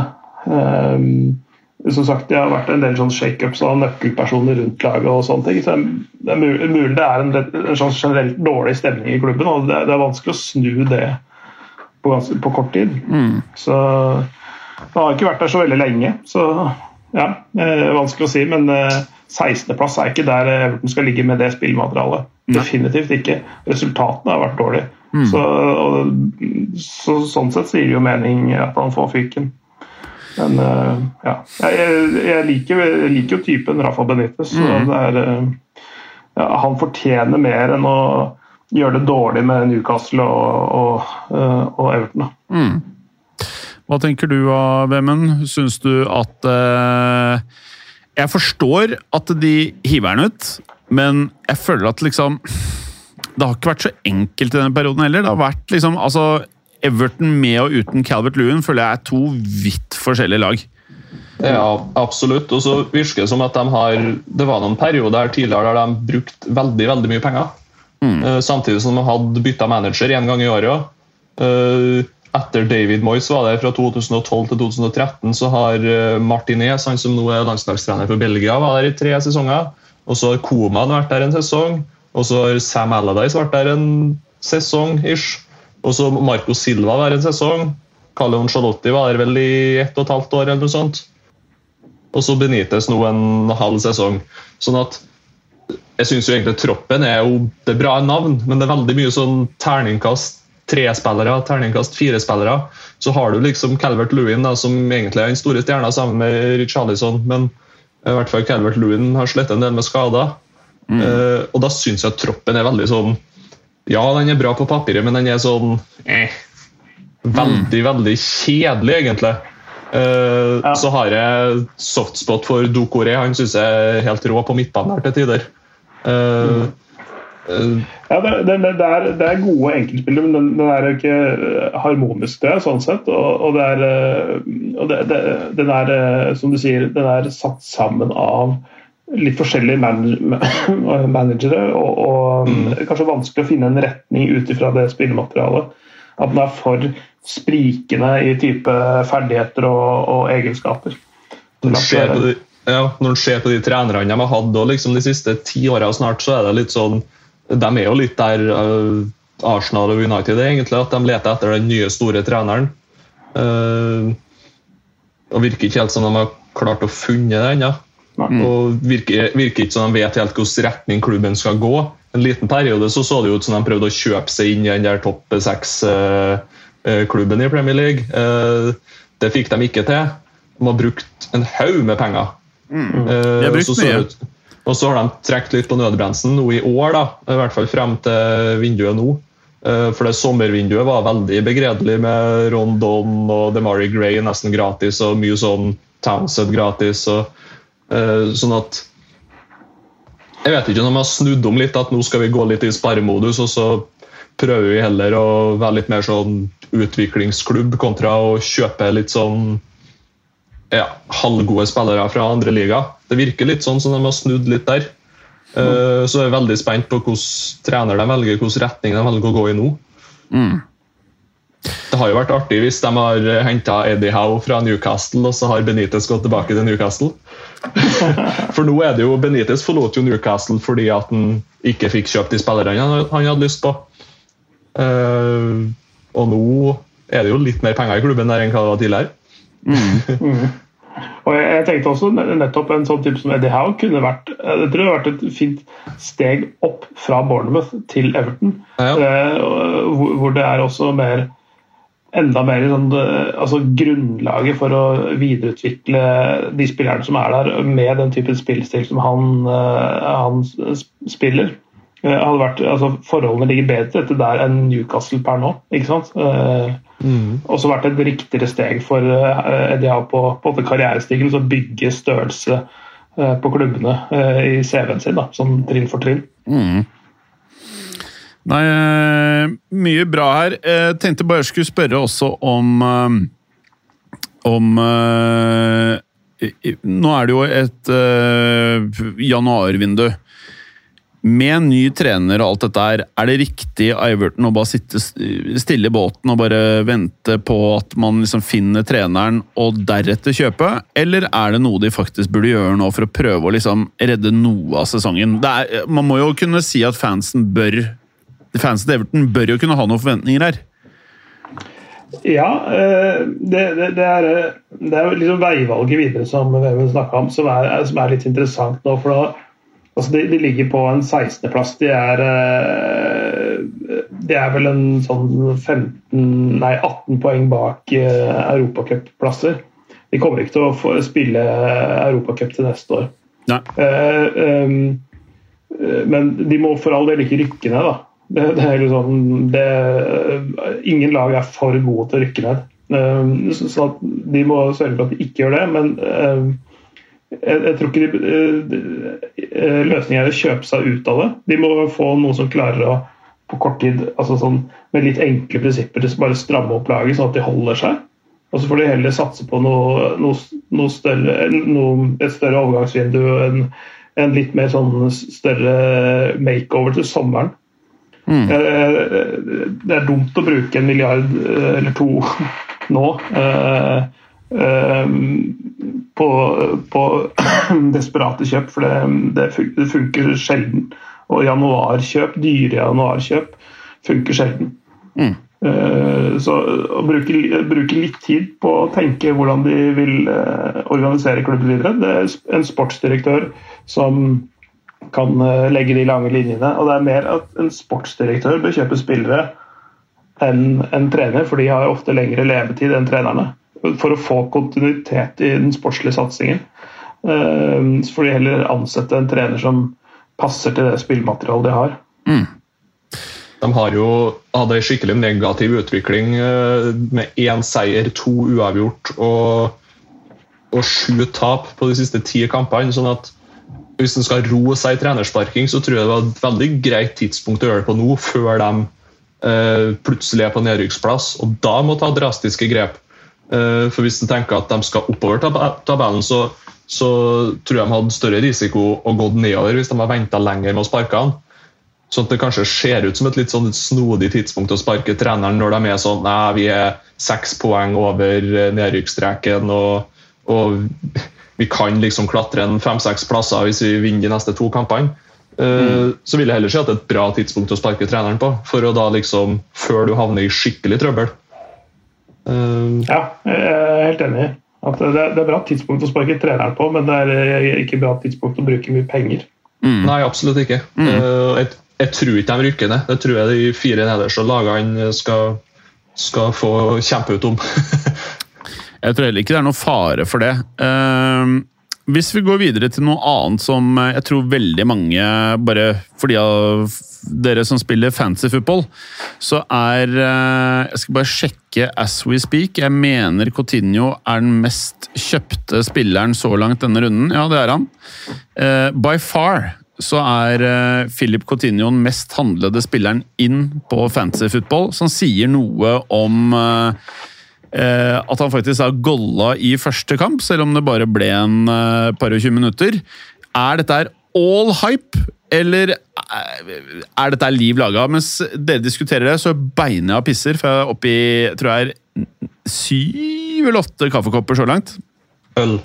Som sagt, det har vært en del sånn shake-ups av nøkkelpersoner rundt laget og sånne ting, så det er mulig det er en, en sånn generelt dårlig stemning i klubben, og det er, det er vanskelig å snu det på, ganske, på kort tid. Mm. Så det har ikke vært der så veldig lenge, så ja, det er vanskelig å si, men sekstende plass er ikke der Everton skal ligge med det spillmaterialet. Definitivt ikke. Resultatene har vært dårlige. Mm. Så, og, så sånn sett sier det jo mening at han får fyken. Men ja, jeg, jeg, liker, jeg liker jo typen Rafa Benitez, så mm. det er, ja, han fortjener mer enn å gjøre det dårlig med Newcastle og, og, og Everton. Mm. Hva tenker du av Vemund? Synes du at eh, jeg forstår at de hiver den ut, men jeg føler at liksom det har ikke vært så enkelt i denne perioden heller. Det har vært liksom, altså Everton med og uten Calvert-Lewin føler jeg er to vidt forskjellige lag. Ja, absolutt. Og så virker det som at de har, det var noen perioder her tidligere der de brukt veldig, veldig mye penger. Mm. Samtidig som de hadde byttet manager en gang i året. Etter David Moyes var det fra to tusen og tolv til to tusen og tretten, så har Martinez, han som nå er landslagstrener for Belgia, var der i tre sesonger. Og så har Koeman vært der en sesong. Og så har Sam Allardyce vært der en sesong-ish. Og så Marco Silva var en sesong. Carlo Ancelotti var der vel i ett og et halvt år eller noe sånt. Og så Benitez nå en halv sesong. Sånn at jeg synes jo egentlig troppen er jo det er bra navn, men det er veldig mye sånn terningkast tre-spillere, terningkast fire-spillere. Så har du liksom Calvert-Lewin da, som egentlig er den store stjerna sammen med Richarlison, men i hvert fall Calvert-Lewin har slett en del med skader. Mm. Uh, og da synes jeg at troppen er veldig sånn, ja, den er bra på papiret, men den er sånn eh, veldig, mm. veldig kjedelig egentlig. Uh, ja. Så har jeg softspot for Doucouré, han synes jeg er helt rå på midtbanen her til tider. Uh, uh, ja, det, det, det, er, det er gode enkeltspillere, men den, den er ikke harmonisk det, sånn sett, og, og, det er, og det, det, den er, som du sier, den er satt sammen av litt forskjellige man- managere, og, og mm. kanskje vanskelig å finne en retning ut ifra det spillematerialet. At den er for sprikende i type ferdigheter og, og egenskaper. Når du ser på de, ja, når du ser på de trenerne de har hatt og liksom de siste ti årene snart, så er det litt sånn, de er jo litt der uh, Arsenal og United er egentlig, at de leter etter den nye store treneren. Uh, og virker ikke helt som de har klart å funne det ennå. Mm. Og virker, virker ikke som de vet helt hvilken retning klubben skal gå. En liten periode så så det ut som de prøvde å kjøpe seg inn i den der topp seks uh, klubben i Premier League. Uh, det fikk de ikke til. De har brukt en haug med penger. Mm. Uh, de har brukt mye. Og så har de trekt litt på nødbremsen nå i år, da, i hvert fall frem til vinduet nå. Uh, for det sommervinduet var veldig begredelig med Rondon og Demarai Gray nesten gratis, og mye sånn Townsend gratis, og Uh, sånn at jeg vet ikke om de har snudd om litt, at nå skal vi gå litt i sparemodus, og så prøver vi heller å være litt mer sånn utviklingsklubb kontra å kjøpe litt sånn ja, halvgode spillere fra andre liga. Det virker litt sånn som de har snudd litt der. Uh, så jeg er veldig spent på hvordan trener de velger, hvordan retning de velger å gå i nå. Mm. Det har jo vært artig hvis de har hentet Eddie Howe fra Newcastle, og så har Benitez gått tilbake til Newcastle. For nå er det jo, Benitez forlot jo Newcastle fordi at han ikke fikk kjøpt de spillerne han hadde lyst på. Uh, og nå er det jo litt mer penger i klubben der enn hva det var tidligere. Mm. Mm. Og jeg, jeg tenkte også nettopp en sånn type som Eddie Howe kunne vært, jeg tror det har vært et fint steg opp fra Bournemouth til Everton, ja, ja. Uh, hvor, hvor det er også mer enda mer sånn, altså grunnlaget for å videreutvikle de spillerne som er der med den typen spillstil som han, han spiller. hadde vært, altså forholdene ligger bedre etter der enn Newcastle per nå, ikke sant? Mm. Også vært et riktigere steg for Eddie Howe på, på karrierestigen, så bygge størrelse på klubbene i C V-en sin, da, sånn trinn for trinn. Mm. Nei, mye bra her. Jeg tenkte bare jeg skulle spørre også om om nå er det jo et januarvindu. Med ny trener og alt dette her, er det riktig Everton å bare sitte stille i båten og bare vente på at man liksom finner treneren og deretter kjøpe? Eller er det noe de faktisk burde gjøre nå for å prøve å liksom redde noe av sesongen? Det er, man må jo kunne si at fansen bør, fansen til Everton bør jo kunne ha noen forventninger her. Ja, det, det, det er det er jo liksom veivalget videre som vi har snakket om, som er, som er litt interessant nå, for da altså de, de ligger på en sekstende plass. De er, de er vel en sånn femten, nei atten poeng bak Europacup-plasser. De kommer ikke til å få spille Europacup til neste år. Nei. Men de må for all del ikke rykke ned, da. Det, det er liksom, det, ingen lag er for gode til å rykke ned. Så de må sørge for at de ikke gjør det, men Jeg, jeg tror ikke de, løsningen er å kjøpe seg ut av det. De må få noe som klarer å på kort tid, altså sånn, med litt enkle prinsipper, bare stramme opp laget sånn at de holder seg. Og så får de heller satse på noe, noe, noe større, noe, et større overgangsvindu, en, en litt mer sånn større makeover til sommeren. Mm. Det er dumt å bruke en milliard eller to nå. På, på desperate kjøp, for det, det funker sjelden, og januarkjøp, dyre januarkjøp funker sjelden. Mm. Så å bruke, bruke litt tid på å tenke hvordan de vil organisere klubben videre. Det er en sportsdirektør som kan legge de lange linjene, og det er mer at en sportsdirektør bør kjøpe spillere enn en trener, for de har ofte lengre levetid enn trenerne, for å få kontinuitet i den sportslige satsingen. Så får de heller ansette en trener som passer til det spillmaterialet de har. Mm. De har jo hatt en skikkelig negativ utvikling med én seier, to uavgjort og, og sju tap på de siste ti kampene, sånn at hvis de skal roe seg i trenersparking, så tror jeg det var et veldig greit tidspunkt å gjøre det på nå, før de eh, plutselig er på nedrykksplass, og da må ta drastiske grep. For hvis de tenker at de skal oppover tabellen, så, så tror jeg de hadde større risiko å gå nedover hvis de har ventet lenger med å sparke han. Så at det kanskje ser ut som et litt sånn snodig tidspunkt å sparke treneren når de er sånn, nei, vi er seks poeng over nedrykkstreken, og, og vi kan liksom klatre en fem-seks plasser hvis vi vinner de neste to kampene. Mm. Så vil jeg heller si at det er et bra tidspunkt å sparke treneren på, for å da liksom, før du havner i skikkelig trøbbel. Ja, jeg er helt enig i at det er bra tidspunkt å sparke treneren på, men det er ikke bra tidspunkt å bruke mye penger. Mm. Nei, absolutt ikke. Mm. Jeg, jeg tror ikke de rykker ned. Jeg tror jeg de fire nederste lagene skal, skal få kjempe ut om. Jeg tror heller ikke det er noe fare for det. Uh, hvis vi går videre til noe annet som jeg tror veldig mange, bare fordi av dere som spiller fantasy football, så er, jeg skal bare sjekke as we speak, jeg mener Coutinho er den mest kjøpte spilleren så langt denne runden. Ja, det er han. Uh, by far så er uh, Philip Coutinho den mest handlede spilleren inn på fantasy football, som sier noe om uh, uh, at han faktisk har golla i første kamp, selv om det bare ble en uh, par og tjue minutter. Er dette her all hype, eller er dette liv laga? Mens dere diskuterer det, så beiner jeg av pisser, for jeg er oppe i, tror jeg er syv eller åtte kaffekopper så langt. Øl.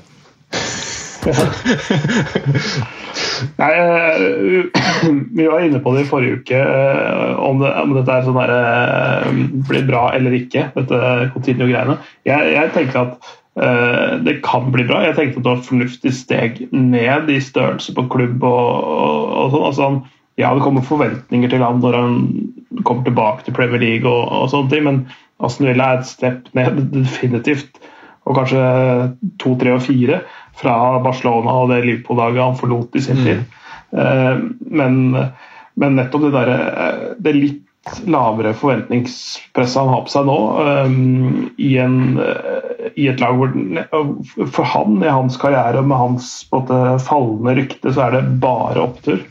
Nei, vi var inne på det i forrige uke, om, det, om dette er sånn der, blir bra eller ikke, dette Coutinho-greiene. Jeg, jeg tenker at Uh, det kan bli bra. Jeg tenkte at det var et fornuftig steg ned i størrelse på klubb og, og, og sånn. Altså, ja, det kommer forventninger til han når han kommer tilbake til Premier League og, og sånne ting, men Aston Villa er et step ned definitivt, og kanskje to, tre og fire fra Barcelona og det Liverpool-laget han forlot i sin tid. Mm. Uh, men men nettopp det, der, det litt lavere forventningspresset han har på seg nå, um, i, en, uh, i et lag hvor for han, i hans karriere og med hans på en måte, fallende rykte, så er det bare opptur.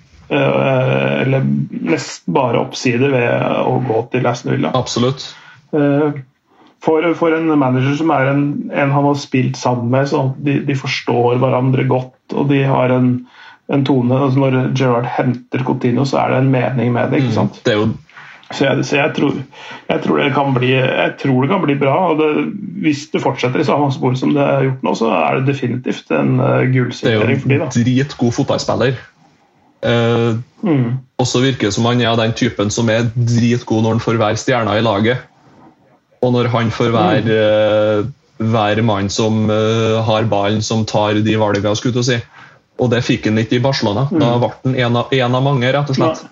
Uh, eller nesten bare oppsider ved å gå til Aston Villa. Absolutt. Uh, for, for en manager som er en, en han har spilt sammen med, så de, de forstår hverandre godt, og de har en, en tone. Altså når Gerrard henter Coutinho, så er det en mening med det, ikke sant? Mm, det er jo Så, jeg, så jeg, tror, jeg, tror det kan bli, jeg tror det kan bli bra, og det, hvis det fortsetter i samme spor som det har gjort nå, så er det definitivt en uh, gullsignering for de da. Det er jo en dritgod fotballspiller. Uh, mm. Og så virker det som han er den typen som er dritgod når han får være stjerna i laget. Og når han får være, uh, være mann som uh, har ballen, som tar de valgene, skulle jeg si. Og det fikk han ikke i Barcelona. Mm. Da ble han en av, en av mange, rett og slett.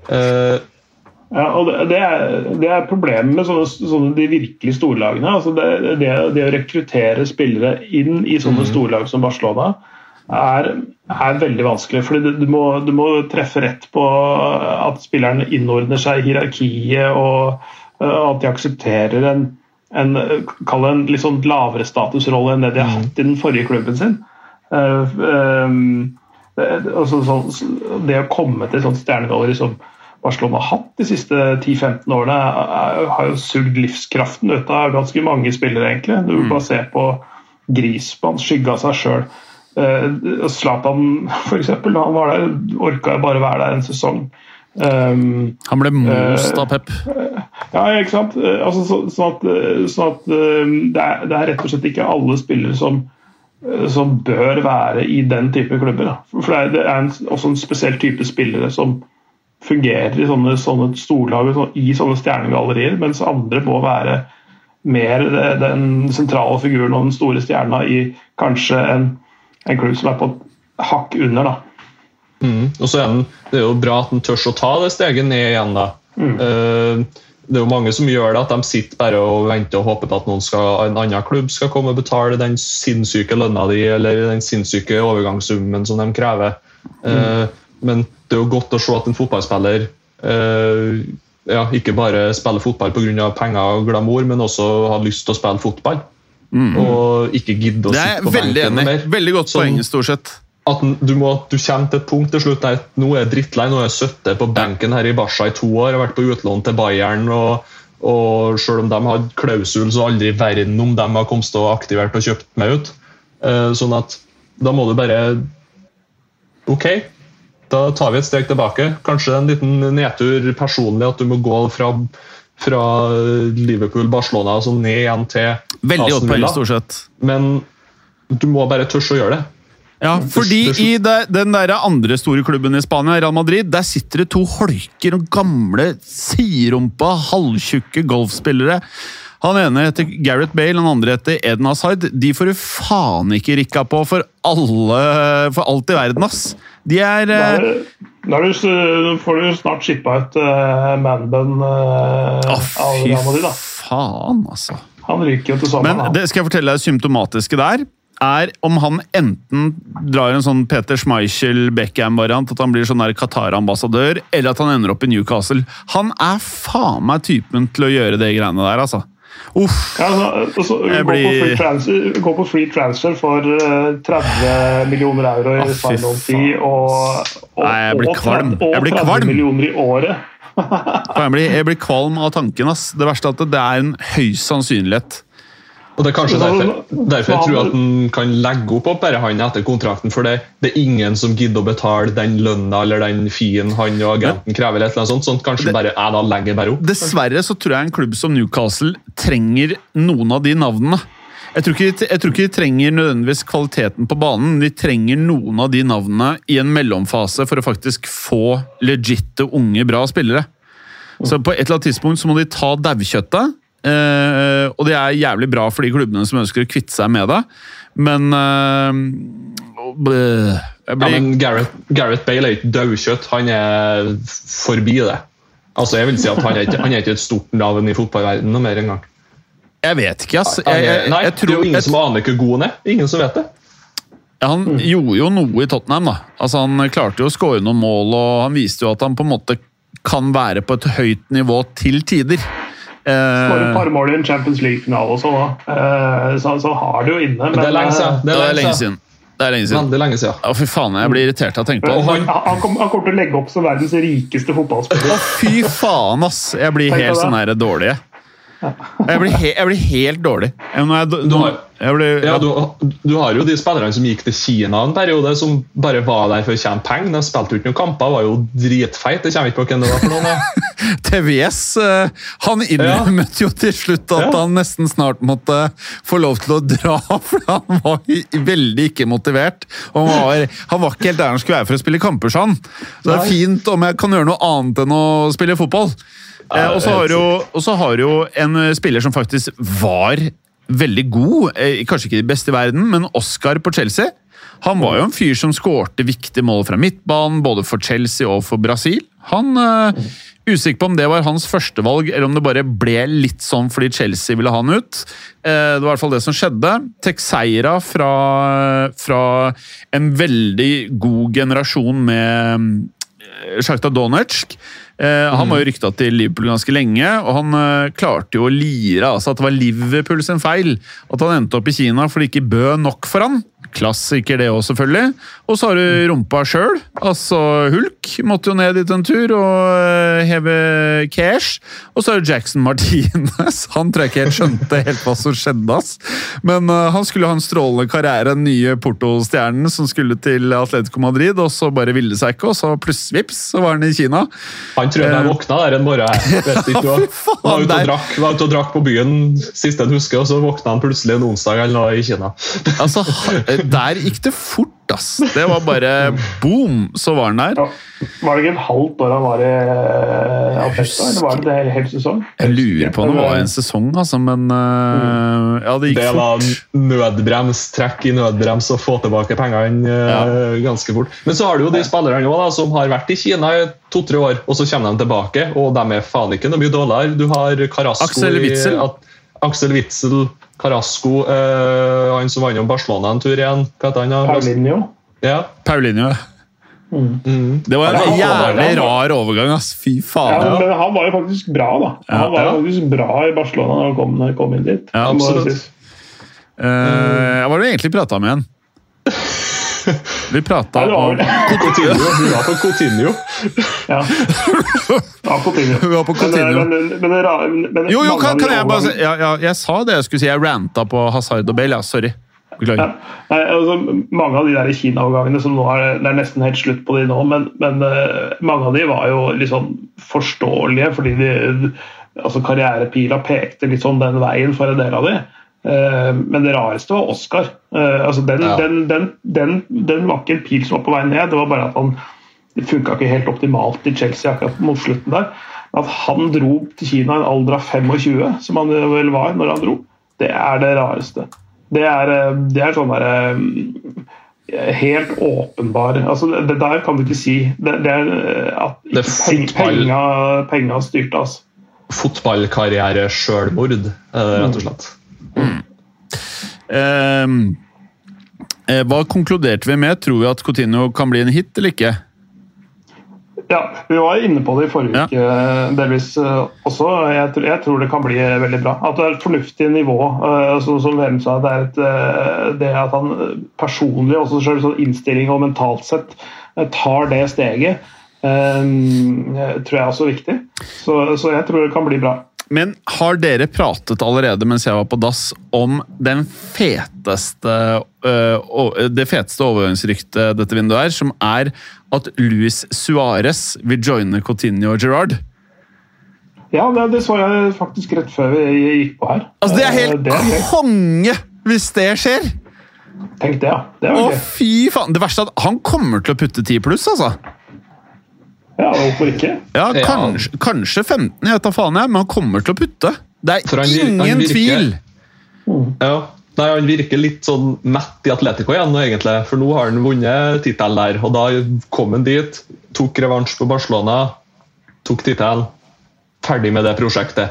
Uh, Ja, og det, det, er, det er problemet med sånne, sånne de virkelig storlagene. Altså det, det, det å rekruttere spillere inn i sånne mm. storlag som Barcelona er, er veldig vanskelig. Fordi du må, du må treffe rett på at spillerne innordner seg i hierarkiet, og at de aksepterer en, en, en litt sånn lavere statusrolle enn det de har hatt i den forrige klubben sin. Uh, um, det, altså, så, det å komme til sånn stjernegalleri som Barcelona har hatt de siste ti til femten årene, har jo sugd livskraften ut av ganske mange spillere, egentlig. Du vil bare se på Griezmann, skygge av seg selv. Uh, Zlatan, for eksempel, han var der, orket bare være der en sesong. Um, han ble most av Pep. Uh, ja, ikke sant? Uh, altså, så, sånn at, sånn at uh, det, er, det er rett og slett ikke alle spillere som, uh, som bør være i den type klubber. Da. For det er, det er en, også en spesiell type spillere som fungerer i sånne, sånne storlag i sånne stjernegallerier, mens andre må være mer den sentrale figuren og den store stjerna i kanskje en, en klubb som er på hakk under da. Mm. Og så er den, det er jo bra at den tør å ta det steget ned igjen da. Mm. Uh, det er jo mange som gjør det, at de sitter bare og venter og håper på at noen skal, en annen klubb skal komme og betale den sinnssyke lønna di, eller den sinnssyke overgangssummen som de krever. Uh, mm. Men det er jo godt å se at en fotballspiller uh, ja, ikke bare spiller fotball på grunn av penger og glamour, men også har lyst til å spille fotball. Mm. Og ikke gidde å sitte på benken mer. Veldig godt sånn, poeng, stort sett. At du, må, du kommer til et punkt til slutt der, nå er jeg drittlei, nå er jeg søttet på benken her i Barca i to år, jeg har vært på utlån til Bayern, og, og selv om de har klausul, så aldri i verden om de har kommet til å aktivert og kjøpt meg ut. Uh, sånn at da må du bare ok, da tar vi et steg tilbake. Kanskje en liten nedtur personlig at du må gå fra, fra Liverpool, Barcelona og så ned igjen til veldig godt poeng, stort sett. Men du må bare tørre å gjøre det. Ja, fordi i det, den der andre store klubben i Spania, Real Madrid, der sitter det to holker og gamle, siderumpa, halvtjukke golfspillere. Han ene heter Gareth Bale, den andre heter Eden Hazard. De får du faen ikke rikka på for, alle, for alt i verden, ass. De er... Da får du snart skippa et uh, man-bun uh, oh, av Real Madrid, da. Faen, altså. Han ryker jo til sommeren. Men det skal jeg fortelle deg, symptomatiske der er om han enten drar en sånn Peter Schmeichel-Beckham-variant, at han blir sånn der Qatar-ambassadør, eller at han ender opp i Newcastle. Han er faen meg typen til å gjøre det greiene der, altså. Uff. Ja, altså, altså, gå, blir... på free transfer, gå på free transfer for uh, tretti millioner euro i ah, final fee, og, og, Nei, jeg blir kvalm. og, jeg blir tretti kvalm. millioner i året. jeg, blir, jeg blir kvalm av tanken, ass. Det verste er at det er en høy sannsynlighet. Og det er kanskje derfor, derfor jeg tror at han kan legge opp opp bare han etter kontrakten, for det, det er ingen som gidder å betale den lønna eller den fien han og agenten krever, eller noe sånt, sånn kanskje det, bare er da legger bare opp. Dessverre så tror jeg en klubb som Newcastle trenger noen av de navnene. Jeg tror ikke, jeg tror ikke de trenger nødvendigvis kvaliteten på banen, men de trenger noen av de navnene i en mellomfase for å faktisk få legitte, unge, bra spillere. Så på et eller annet tidspunkt så må de ta daukjøttet. Uh, og det er jævlig bra for de klubbene som ønsker å kvitte seg med det, men uh, blir... ja, men Gareth, Gareth Bale er ikke daukjøtt, han er forbi det. Altså jeg vil si at han er ikke, han er ikke et stort navn i fotballverdenen noe mer en gang. Jeg vet ikke, ass. Jeg, jeg, Nei, jeg tror, det er jo ingen jeg, som aner hvor god han er. Ingen som vet det. Ja, han mm. gjorde jo noe i Tottenham, da. Altså, han klarte jo å skåre noen mål, og han viste jo at han på en måte kan være på et høyt nivå til tider. Skåret et par mål i en Champions League-finale også, da. Så, så har det jo inne. Men, men det er lenge siden. Det er lenge siden. Det er lenge siden. Det er lenge siden. Å, fy faen, jeg blir irritert av å tenke på det. Han, han, kom, han kommer til å legge opp som verdens rikeste fotballspiller. Å, fy faen, ass! Jeg blir helt sånn her dårlig. Jeg blir, he, jeg blir helt dårlig. Jeg, jeg, du, har, jeg blir, ja, du, du har jo de spillerne som gikk til Kina en periode, som bare var der for å tjene penger. De spilte jo ikke noen kamper, var jo dritfeit. Det kommer ikke på hvem det var for noen. Ja. T V S, han innrømmet jo til slutt at ja. han nesten snart måtte få lov til å dra, for han var veldig ikke motivert. Og han, var, han var ikke helt der han skulle være for å spille kamper, sånn. Så det er fint om jeg kan gjøre noe annet enn å spille fotball. Eh, og så har, har jo en spiller som faktisk var veldig god, eh, kanskje ikke de beste i verden, men Oscar på Chelsea. Han var jo en fyr som skårte viktige mål fra midtbanen, både for Chelsea og for Brasil. Han eh, usikker på om det var hans første valg, eller om det bare ble litt sånn fordi Chelsea ville ha han ut. Eh, det var i hvert fall det som skjedde. Teixeira fra, fra en veldig god generasjon med Shakhtar Donetsk. Eh, han var jo ryktet til Liverpool ganske lenge, og han eh, klarte jo å lire, altså at det var Liverpool sin feil, at han endte opp i Kina fordi det ikke bød nok for han. Klassiker det også, selvfølgelig. Og så har du rumpa selv, altså Hulk måtte jo ned dit en tur og uh, heve cash. Og så har du Jackson Martinez, han tror jeg ikke helt skjønte helt hva som skjedde, ass. Men uh, han skulle ha en strålende karriere, den nye Porto-stjernen som skulle til Atletico Madrid, og så bare ville det seg ikke, og så plutselig vips, så var han i Kina. Han tror jeg våkna der en morgen, jeg vet ikke, og var ute og drakk, var ute og drakk på byen siste en husker, og så våkna han plutselig en onsdag eller noe i Kina. Altså, der gikk det fort, ass. Det var bare boom, så var han der. Ja. Var det ikke et halvt år han var i Atletico, eller var det det hele sesong? Jeg lurer på om det var en sesong, altså, men uh, ja, det gikk det fort. Det var nødbrems, trekk i nødbrems og få tilbake pengene uh, ja. ganske fort. Men så har du jo de spillerne også, da, som har vært i Kina i to-tre år, og så kommer de tilbake, og de er faen ikke noe mye dårligere. Du har Carrasco Axel Witsel. I, at, Axel Witsel, Carrasco, eh, han som var innom Barcelona en tur igjen. Hva heter han? Paulinho. Ja. Paulinho. Mm. Mm. Det var en jævlig rar overgang, ass. Fy faen. Ja, men han var jo faktisk bra, da. Han ja. var jo faktisk bra i Barcelona da han kom, kom inn dit. Ja, absolutt. Uh, jeg var jo egentlig pratet med igjen. Vi pratet om Coutinho. Vi var på Coutinho. Ja. Ja, Coutinho. Vi var på Coutinho. Men, men, men, men, men, jo, jo, kan, kan jeg bare si ja, ja, jeg sa det jeg skulle si. Jeg ranta på Hazard og Bale, ja, sorry. Beklager. Ja. Nei, altså, mange av de der Kina-overgangene som nå er, det er nesten helt slutt på de nå, men, men uh, mange av de var jo litt sånn forståelige, fordi de, altså, karrierepila pekte litt sånn den veien for en del av de. Uh, men det rareste var Oscar. Uh, altså den, ja. den, den, den, den var ikke en pil som var på vei ned, det var bare at han det funka ikke helt optimalt i Chelsea akkurat mot slutten der. At han dro til Kina i en alder av tjuefem, som han vel var når han dro, det er det rareste. Det er, det er sånn der helt åpenbar altså det, det der kan du ikke si. Det, det er at det er fotball, penga, penga styrte, altså. Fotballkarriere selvmord, rett og slett. Mm. Um, hva konkluderte vi med? Tror vi at Coutinho kan bli en hit eller ikke? Ja, vi var inne på det i forrige uke ja. delvis også. Jeg, jeg tror det kan bli veldig bra. At det er et fornuftig nivå, så, som Vem sa, det er et, det at han personlig, også selv sånn innstilling og mentalt sett, tar det steget, tror jeg er også viktig. Så, så jeg tror det kan bli bra. Men har dere pratet allerede mens jeg var på dass om den feteste, øh, det feteste overgangsryktet dette vinduet er, som er at Luis Suárez vil joine Coutinho og Gerrard? Ja, det, det så jeg faktisk rett før vi gikk på her. Altså, det er helt det er konge hvis det skjer! Tenk det, ja. Det er Å, fy faen! Det verste er at han kommer til å putte ti pluss, altså. Ja, hvorfor ikke? Ja, kanskje, kanskje femten, jeg tar faen jeg, men han kommer til å putte. Det er han, ingen han virker, tvil. Ja, nei, han virker litt sånn mett i Atletico igjen nå, egentlig. For nå har han vunnet titel der, og da kom han dit, tok revansj på Barcelona, tok titel, ferdig med det prosjektet.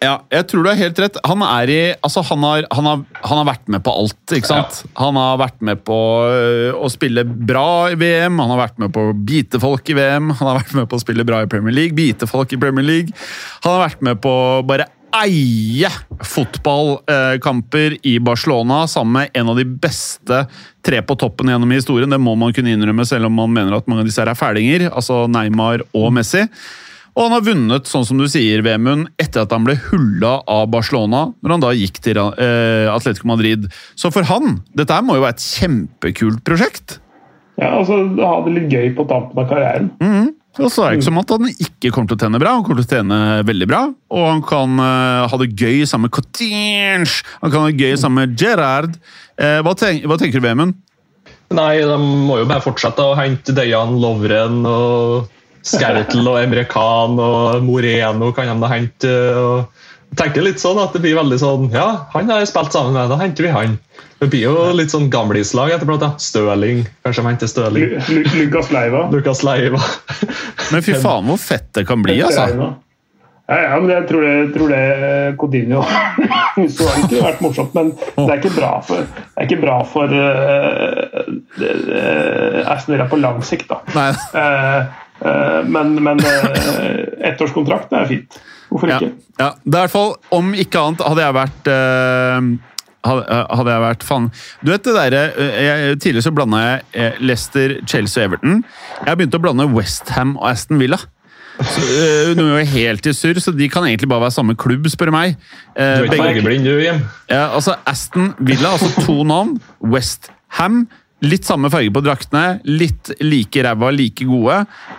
Ja, jeg tror du har helt rett. Han er i, altså han har, han har, han har vært med på alt, ikke sant? Ja. Han har vært med på å spille bra i V M, han har vært med på å bite folk i V M, han har vært med på å spille bra i Premier League, bite folk i Premier League. Han har vært med på bare eie fotballkamper i Barcelona sammen med en av de beste tre på toppen gjennom historien. Det må man kunne innrømme selv om man mener at mange av disse her er ferdinger, altså Neymar og Messi. Og han har vunnet, sånn som du sier, Vemund, etter at han ble hullet av Barcelona, når han da gikk til uh, Atletico Madrid. Så for han, dette her må jo være et kjempekult prosjekt. Ja, altså, ha det litt gøy på tampen av karrieren. Mm. Og så er det ikke som at han ikke kommer til å tjene bra, han kommer til å tjene veldig bra, og han kan uh, ha det gøy sammen med Coutinho, han kan ha det gøy sammen med Gerrard. Uh, hva, tenk, hva tenker du, Vemund? Nei, de må jo bare fortsette å hente Dejan Lovren og Skertel og Emre Can og Moreno kan de da hente. Og tenker litt sånn at det blir veldig sånn, ja, han har spilt sammen med, da henter vi han. Det blir jo litt sånn gamlislag etterpå, da. Støling, kanskje de henter Støling. Lukas Leiva. Lukas Leiva. Men fy faen, hvor fett det kan bli, altså. Ja, ja, men jeg tror det, jeg tror det Coutinho så har ikke vært morsomt, men det er ikke bra for, det er ikke bra for uh, uh, Aston Villa på lang sikt, da. Nei. Uh, uh, men men uh, ettårskontrakt er fint. Hvorfor ikke? Ja, ja. Det er i hvert fall, om ikke annet, hadde jeg vært uh, hadde jeg vært faen. Du vet det der, jeg, tidligere så blandet jeg Leicester, Chelsea og Everton. Jeg har begynt å blande West Ham og Aston Villa. Så, uh, nå er jo helt i surr, så de kan egentlig bare være samme klubb, spør meg. Uh, du er ikke fargeblind, du, Jim. Ja, altså Aston Villa, altså to navn. West Ham, litt samme farge på draktene, litt like ræva, like gode.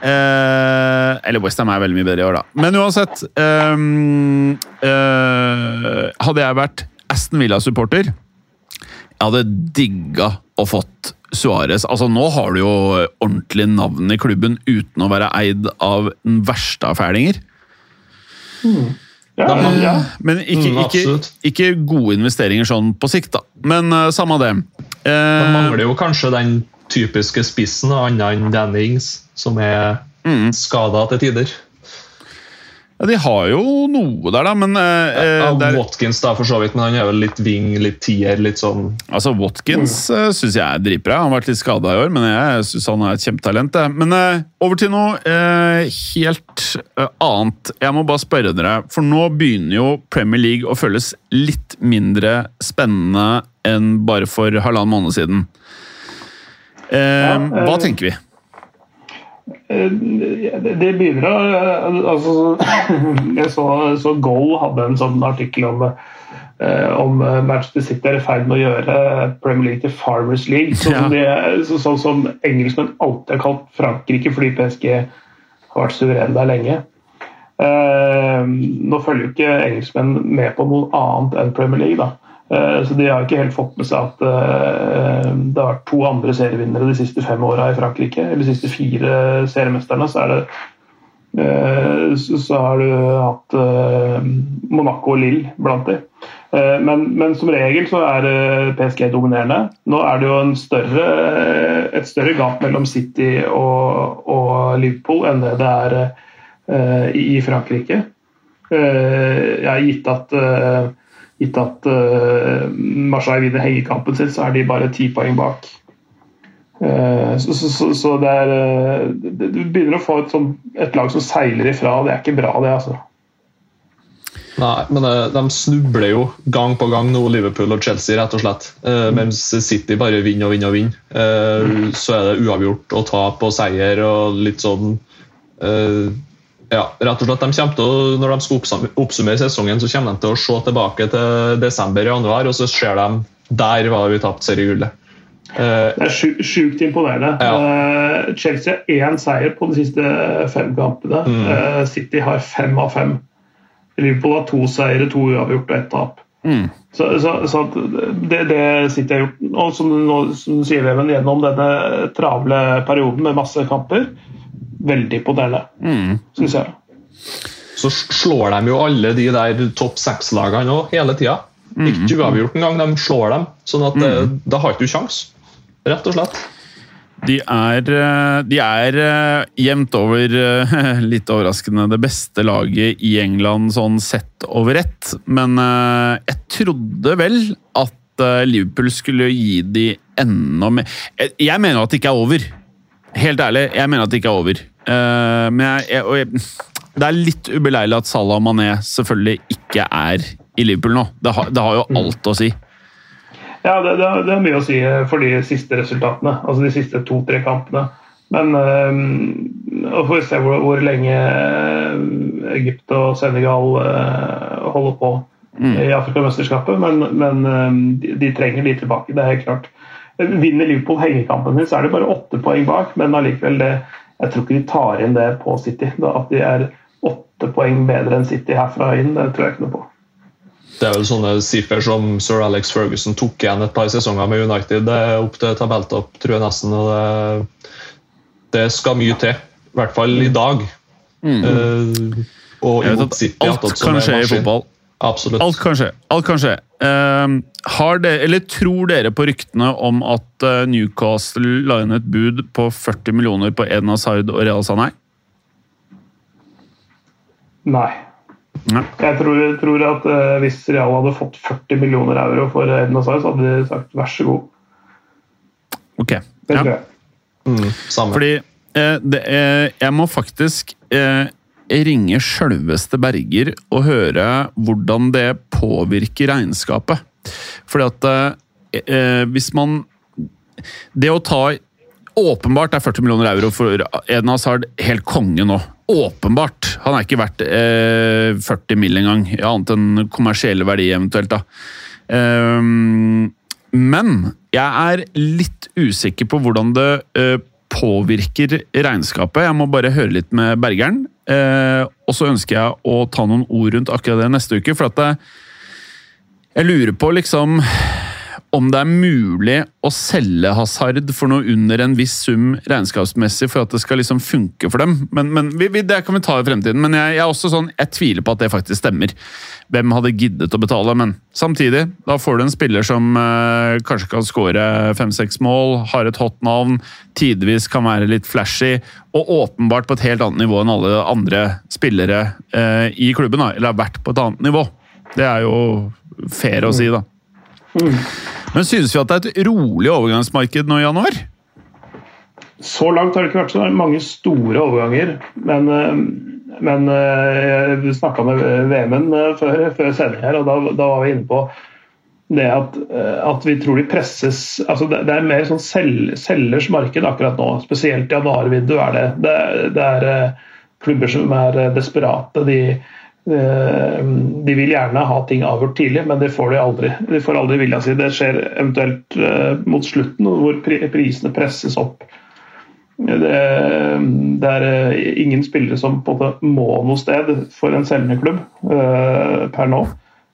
Uh, eller West Ham er veldig mye bedre i år, da. Men uansett, um, uh, hadde jeg vært Aston Villa-supporter, jeg hadde digget og fått Suarez. Altså, nå har du jo ordentlig navn i klubben uten å være eid av den verste av fælinger. Mm. Ja, men, ja. men ikke, ikke, ikke gode investeringer sånn på sikt, da. Men uh, samme det. Uh, det mangler jo kanskje den typiske spissen, annet enn Danny Ings, som er mm. skadet til tider. Ja, de har jo noe der, da, men uh, ja, der, Watkins da, for så vidt, men han er vel litt wing, litt tier, litt sånn. Altså, Watkins uh, synes jeg er dritbra. Han har vært litt skadet i år, men jeg synes han er et kjempetalent. Det. Men uh, over til noe uh, helt uh, annet. Jeg må bare spørre dere, for nå begynner jo Premier League å føles litt mindre spennende enn bare for halvannen måned siden. Uh, ja, uh, hva tenker vi? Det begynner å altså, jeg så, så Goal hadde en sånn artikkel om, om Manchester City er i ferd med å gjøre Premier League til Farmers League, sånn ja. så, så, som engelskmenn alltid har kalt Frankrike, fordi P S G har vært suveren der lenge. Nå følger jo ikke engelskmenn med på noe annet enn Premier League, da. Så de har ikke helt fått med seg at uh, det har vært to andre serievinnere de siste fem årene i Frankrike. Eller de siste fire seriemesterne, så er det uh, så, så har du hatt uh, Monaco og Lille blant dem. Uh, men, men som regel så er uh, P S G dominerende. Nå er det jo en større, et større gap mellom City og, og Liverpool enn det det er uh, i Frankrike. Uh, jeg har gitt at uh, gitt at uh, Marseille vinner hengekampen sin, så er de bare ti poeng bak. Uh, så, så, så det er uh, det, du begynner å få et, sånt, et lag som seiler ifra. Det er ikke bra, det, altså. Nei, men uh, de snubler jo gang på gang nå, Liverpool og Chelsea, rett og slett. Uh, mm. Mens City bare vinner og vinner og vinner. Uh, mm. Så er det uavgjort og tap og seier og litt sånn uh, ja, rett og slett de kommer til å, når de skal oppsummere sesongen, så kommer de til å se tilbake til desember og januar, og så ser de der var vi tapt seriegullet. Uh, det er sjukt imponerende. Ja. Uh, Chelsea har én seier på de siste fem kampene. Mm. Uh, City har fem av fem. Liverpool har to seire, to uavgjort og ett tap. Mm. Så, så, så det, det City har gjort, og som, som sier Leven, gjennom denne travle perioden med masse kamper, veldig på denne, mm. synes jeg. Så slår de jo alle de der topp seks-lagene også, hele tiden. Mm. Ikke uavgjort en gang, de slår dem. Sånn at mm. det, det har ikke du sjans, rett og slett. De er, de er jevnt over, litt overraskende, det beste laget i England sånn sett over ett. Men jeg trodde vel at Liverpool skulle gi de enda mer. Jeg mener at det ikke er over. Helt ærlig, jeg mener at det ikke er over. Men jeg, jeg, og jeg, det er litt ubeleilig at Salah og Mané selvfølgelig ikke er i Liverpool nå. Det har, det har jo alt å si. Ja, det, det, det er mye å si for de siste resultatene, altså de siste to-tre kampene. Men øh, får vi se hvor, hvor lenge Egypt og Senegal øh, holder på mm. i Afrikamesterskapet, men, men øh, de, de trenger de tilbake, det er helt klart. Vinner Liverpool hengekampen sin, så er det bare åtte poeng bak, men allikevel det, jeg tror ikke de tar inn det på City. Da, at de er åtte poeng bedre enn City herfra inn, det tror jeg ikke noe på. Det er vel sånne siffer som Sir Alex Ferguson tok igjen et par sesonger med United. Det er opp til tabelltopp, tror jeg nesten. Og det, det skal mye til, i hvert fall i dag. Mm. Uh, og jeg vet at City, alt at kan skje i fotball. Absolutt. Alt kan skje. Alt kan skje. Uh, har det, eller tror dere på ryktene om at uh, Newcastle la inn et bud på førti millioner på Eden Hazard og Real Sané? Nei. Ja. Jeg tror, tror at uh, hvis Real hadde fått førti millioner euro for Eden Hazard, så hadde de sagt vær så god. Ok, det ja. tror jeg. Mm, samme. Fordi eh, det, eh, jeg må faktisk eh, ringe selveste Berger og høre hvordan det påvirker regnskapet. Fordi at eh, hvis man det å ta åpenbart er førti millioner euro for Eden Hazard helt konge nå. Åpenbart. Han er ikke verdt eh, førti mill. Engang, annet enn kommersielle verdi eventuelt da. Um, men jeg er litt usikker på hvordan det eh, påvirker regnskapet. Jeg må bare høre litt med Bergeren. Eh, og så ønsker jeg å ta noen ord rundt akkurat det neste uke, for at det, jeg lurer på liksom om det er mulig å selge Hazard for noe under en viss sum regnskapsmessig for at det skal liksom funke for dem. Men, men vi, vi, det kan vi ta i fremtiden. Men jeg, jeg er også sånn, jeg tviler på at det faktisk stemmer. Hvem hadde giddet å betale? Men samtidig, da får du en spiller som eh, kanskje kan skåre fem-seks mål, har et hot navn, tidvis kan være litt flashy, og åpenbart på et helt annet nivå enn alle andre spillere eh, i klubben, da, eller har vært på et annet nivå. Det er jo fair å si, da. Mm. Men synes vi at det er et rolig overgangsmarked nå i januar? Så langt har det ikke vært så mange store overganger, men, men jeg snakket med V M-en før, før sending her, og da, da var vi inne på det at, at vi tror de presses, altså det, det er mer sånn sel, selgers marked akkurat nå, spesielt i januarvindu er det. Det, det er klubber som er desperate, de De vil gjerne ha ting avgjort tidlig, men det får de aldri. De får aldri vilja si. Det skjer eventuelt uh, mot slutten, hvor prisene presses opp. Det, det er uh, ingen spillere som på en måte må noe sted for en selgende klubb uh, per nå.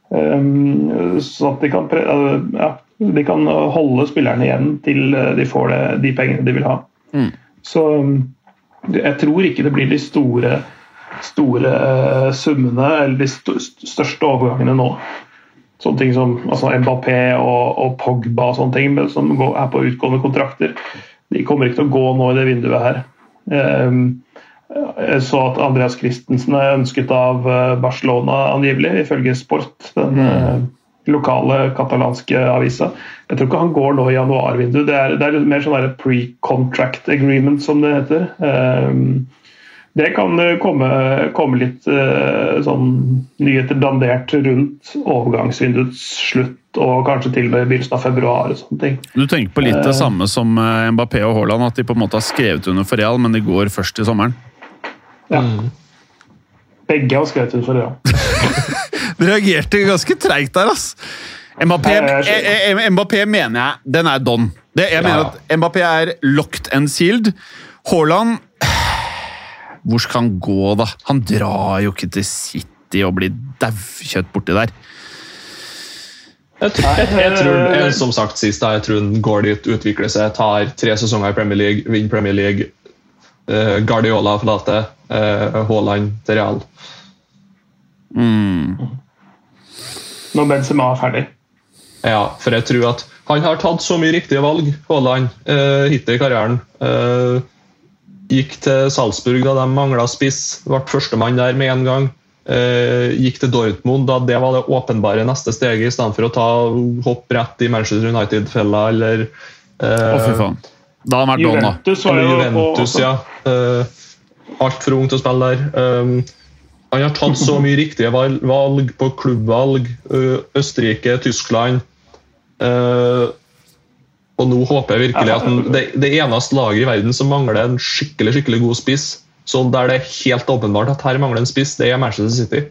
Um, så at de kan, pre uh, ja, de kan holde spillerne igjen til de får det, de pengene de vil ha. Mm. Så um, jeg tror ikke det blir de store store uh, summene eller de st største overgangene nå. Sånne ting som altså Mbappé og, og Pogba og sånne ting som går, er på utgående kontrakter. De kommer ikke til å gå nå i det vinduet her. Um, jeg så at Andreas Christensen er ønsket av Barcelona angivelig, ifølge Sport, den uh, lokale katalanske avisa. Jeg tror ikke han går nå i januarvinduet. Det er, det er mer sånn pre-contract agreement som det heter. Um, Det kan komme, komme litt uh, sånn nyheter dandert rundt overgangsvinduets slutt og kanskje til og med begynnelsen av februar og sånne ting. Du tenker på litt det uh, samme som Mbappé og Haaland, at de på en måte har skrevet under for Real, men de går først i sommeren? Ja. Mm. Begge har skrevet under for Real. Du reagerte ganske treigt der, ass. Mbappé, eh, Mbappé mener jeg, den er done. Det, jeg mener ja. at Mbappé er locked and sealed. Haaland hvor skal han gå da? Han drar jo ikke til City og blir daukjøtt borti der. Jeg tror, jeg, jeg tror jeg, som sagt sist, jeg tror han går dit, utvikler seg, tar tre sesonger i Premier League, vinner Premier League, uh, Guardiola forlater, uh, Haaland til Real. Mm. Når Benzema er ferdig. Ja, for jeg tror at Han har tatt så mye riktige valg, Haaland, uh, hittil i karrieren. Uh, gikk til Salzburg da de manglet spiss, ble førstemann der med en gang. Uh, gikk til Dortmund da det var det åpenbare neste steget, i stedet for å ta hopp rett i Manchester United-fella, eller... Å, uh, oh, fy faen. Da har han vært don, da. Juventus var jo... Juventus, ja. Uh, alt for ung til å spille der. Um, han har tatt så mye riktige valg på klubbvalg, uh, Østerrike, Tyskland, uh, og nå håper jeg virkelig at den, det, det eneste laget i verden som mangler en skikkelig, skikkelig god spiss, sånn der det er helt åpenbart at her mangler en spiss, det er Manchester City.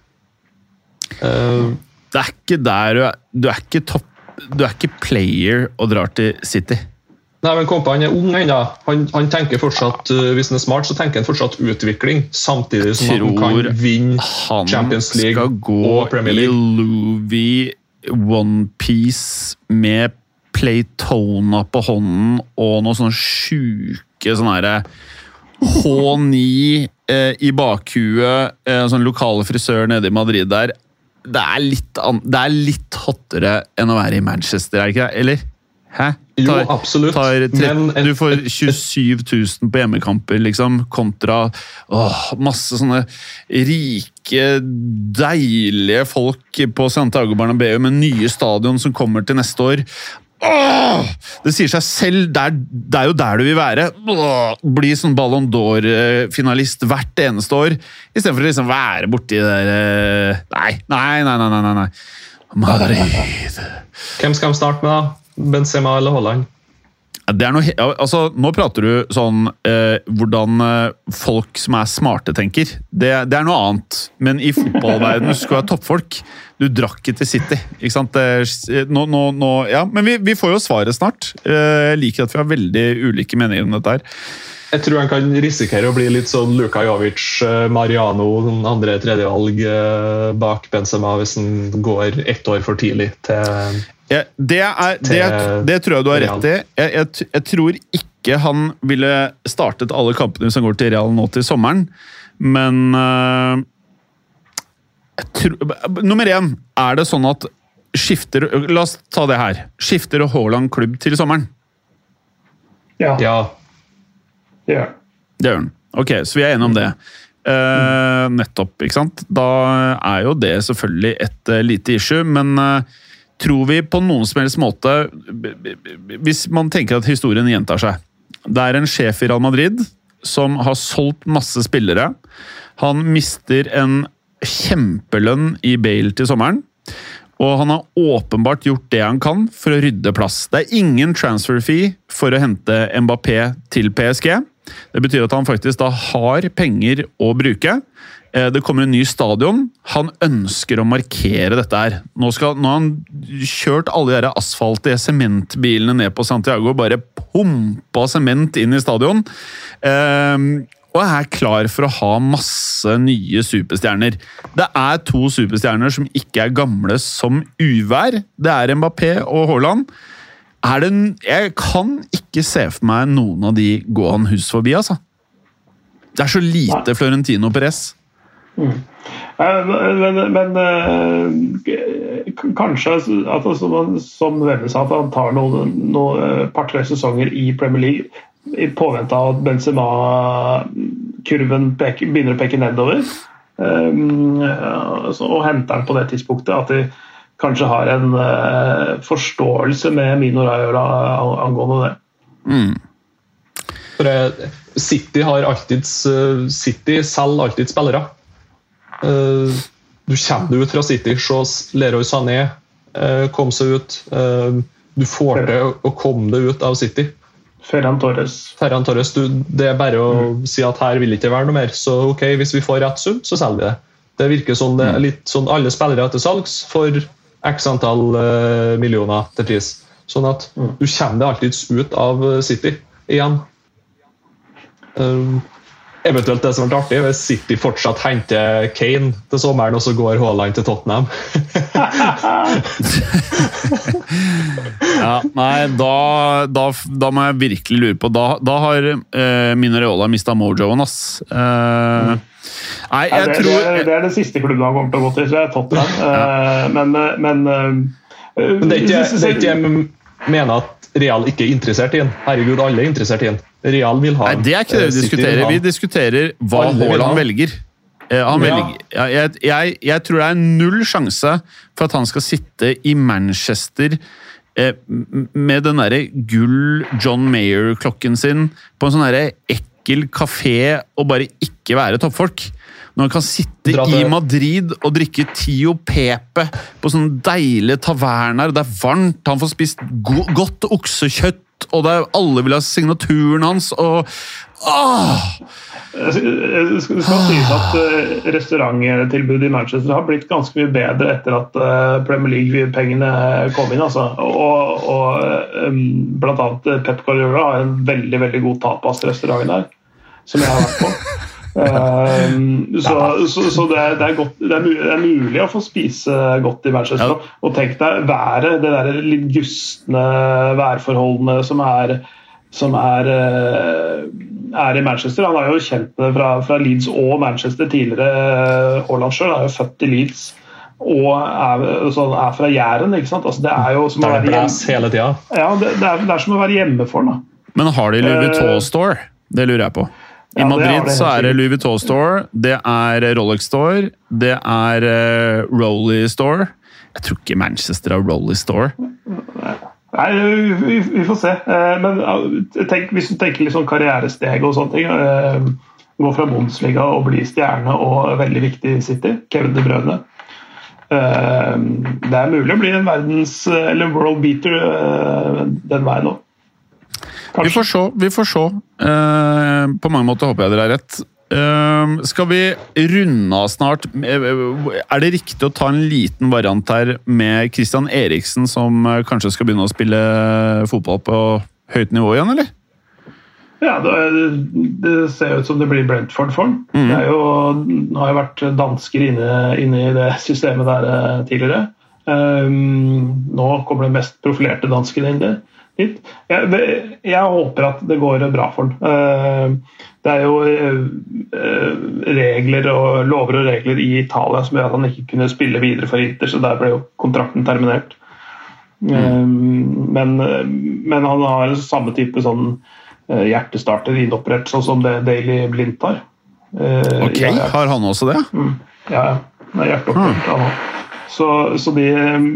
Uh, det er ikke der du er, du er ikke topp, du er ikke player og drar til City. Nei, men Kompa, han er ung ennå. Han, han tenker fortsatt, uh, hvis han er smart, så tenker han fortsatt utvikling, samtidig som han kan vinne Champions League og Premier League. Han skal gå i Louis One Piece med Playtona på hånden og noe sånne sjuke sånne her H ni eh, i bakhuet, eh, sånn lokale frisør nede i Madrid der. Det er litt, an- det er litt hottere enn å være i Manchester, er det ikke det? Eller? Hæ? Jo, Tar, absolutt. tar tre, Men en, du får tjuesyv tusen på hjemmekamper, liksom, kontra åh, masse sånne rike, deilige folk på Santiago Bernabeu med nye stadion som kommer til neste år. Åh, det sier seg selv, det er, det er jo der du vil være. Åh, bli sånn Ballon d'Or-finalist hvert eneste år, i stedet for å liksom være borti det der. Nei, nei, nei, nei, nei, nei. Madrid. Hvem skal de starte med da? Benzema eller Haaland? Det er noe, altså, nå prater du sånn eh, hvordan eh, folk som er smarte tenker. Det, det er noe annet. Men i fotballverdenen skal du være toppfolk. Du drakk ikke til City, ikke sant? Det, nå, nå, nå, ja, men vi, vi får jo svaret snart. Jeg liker at vi har veldig ulike meninger om dette her. Jeg tror han kan risikere å bli litt sånn Luka Jovic, Mariano, andre tredjevalg bak Benzema hvis han går ett år for tidlig til... Ja, det, er, det, det tror jeg du har rett i. Jeg, jeg, jeg tror ikke han ville startet alle kampene hvis han går til Real nå til sommeren, men uh, jeg tror, nummer én, er det sånn at skifter, la oss ta det her, skifter Haaland klubb til sommeren? Ja. Ja. Ja. Det gjør han. Ok, så vi er enige om det. Uh, nettopp, ikke sant? Da er jo det selvfølgelig et uh, lite issue, men uh, tror vi på noen som helst måte, hvis man tenker at historien gjentar seg. Det er en sjef i Real Madrid som har solgt masse spillere. Han mister en kjempelønn i Bale til sommeren, og han har åpenbart gjort det han kan for å rydde plass. Det er ingen transfer fee for å hente Mbappé til P S G. Det betyr at han faktisk da har penger å bruke. Det kommer en ny stadion. Han ønsker å markere dette her. Nå, skal, nå har han kjørt alle de asfalte sementbilene ned på Santiago, bare pumpa sement inn i stadion, eh, og er klar for å ha masse nye superstjerner. Det er to superstjerner som ikke er gamle som uvær. Det er Mbappé og Haaland. Er det, jeg kan ikke se for meg noen av de gå han hus forbi, altså. Det er så lite Florentino Perez. Mm. Men, men kanskje at som, som Velle sa, at han tar noen, noen par-tre sesonger i Premier League i påvente av at Benzema-kurven begynner å peke nedover, um, og henter han på det tidspunktet at de kanskje har en uh, forståelse med Mino Raiola angående det. Mm. For City har alltid City selger alltid spillere. Uh, du kommer ut fra City, se Leroy Sané uh, kom seg ut, uh, du får til å komme deg ut av City. Ferran Torres, Ferran Torres du, det er bare å mm. si at her vil ikke være noe mer, så ok, hvis vi får rett sum, så selger vi det. Det virker sånn, det er litt sånn alle spillere etter salgs for x antall uh, millioner til pris, sånn at mm. du kommer deg alltid ut av City igjen. uh, Eventuelt det som er artig, hvis City fortsatt henter Kane til sommeren, og så går Haaland til Tottenham. Ja, nei, da, da, da må jeg virkelig lure på. Da, da har eh, Minareola mistet mojoen, ass. Eh, nei, jeg ja, det, tror... Det er, det er det siste klubben han kommer til å gå til, så det er Tottenham. Ja. Eh, men... men eh, Men det er ikke, det er ikke, mener at Real ikke er interessert i han. Herregud, alle er interessert i han. Real vil ha han. Nei, det er ikke det vi diskuterer. Vi diskuterer hva Haaland velger. Han velger. Ja. Jeg, jeg, jeg tror det er null sjanse for at han skal sitte i Manchester eh, med den der gull John Mayer-klokken sin på en sånn der ekkel kafé og bare ikke være toppfolk. Når han kan sitte i Madrid og drikke Tio Pepe på sånne deilige taverner, det er varmt, han får spist go- godt oksekjøtt, og det er, alle vil ha signaturen hans, og åh! Det skal sies at restauranttilbudet i Manchester har blitt ganske mye bedre etter at Premier League-pengene kom inn, altså. Og, og blant annet Pep Guardiola har en veldig, veldig god tapas-restaurant der, som jeg har vært på. Uh, så så, så det, er, det, er godt, det, er mulig, det er mulig å få spise godt i Manchester. Ja. Og tenk deg været, det der litt gustne værforholdene som er, som er, er i Manchester. Han er jo kjent med det fra, fra Leeds og Manchester tidligere. Haaland selv er jo født i Leeds og er, så er fra Jæren, ikke sant? Altså, det er jo som å være hjemme. Hele tiden. Ja, det, det, er, det er som å være hjemme for han. Men har de Louis Vuitton Store? Det lurer jeg på. I Madrid så er det Louis Vuitton Store, det er Rolex Store, det er uh, Rolly Store. Jeg tror ikke Manchester har Rolly Store. Nei, vi, vi får se. Uh, men uh, tenk, hvis du tenker litt sånn karrieresteg og sånne ting, uh, gå fra Bundesliga og bli stjerne og veldig viktig i City, Kevin De Bruyne. Uh, det er mulig å bli en verdens, eller world beater uh, den veien nå. Vi får se, vi får se. Uh, på mange måter håper jeg dere er rett. Uh, skal vi runde av snart? Er det riktig å ta en liten variant her med Christian Eriksen, som kanskje skal begynne å spille fotball på høyt nivå igjen, eller? Ja, det, det ser ut som det blir Brentford for han. Mm. Det er jo, nå har jo vært dansker inne, inne i det systemet der tidligere. Uh, nå kommer det mest profilerte danskene inn der. Jeg, jeg håper at det går bra for den. Det er jo regler og lover og regler i Italia som gjør at han ikke kunne spille videre for Inter, så der ble jo kontrakten terminert. Mm. Men, men han har samme type sånn hjertestarter innoperert, sånn som det Daily Blind har. Ok, har han også det? Mm. Ja, det er hjerteoperert han har. Så, så, de,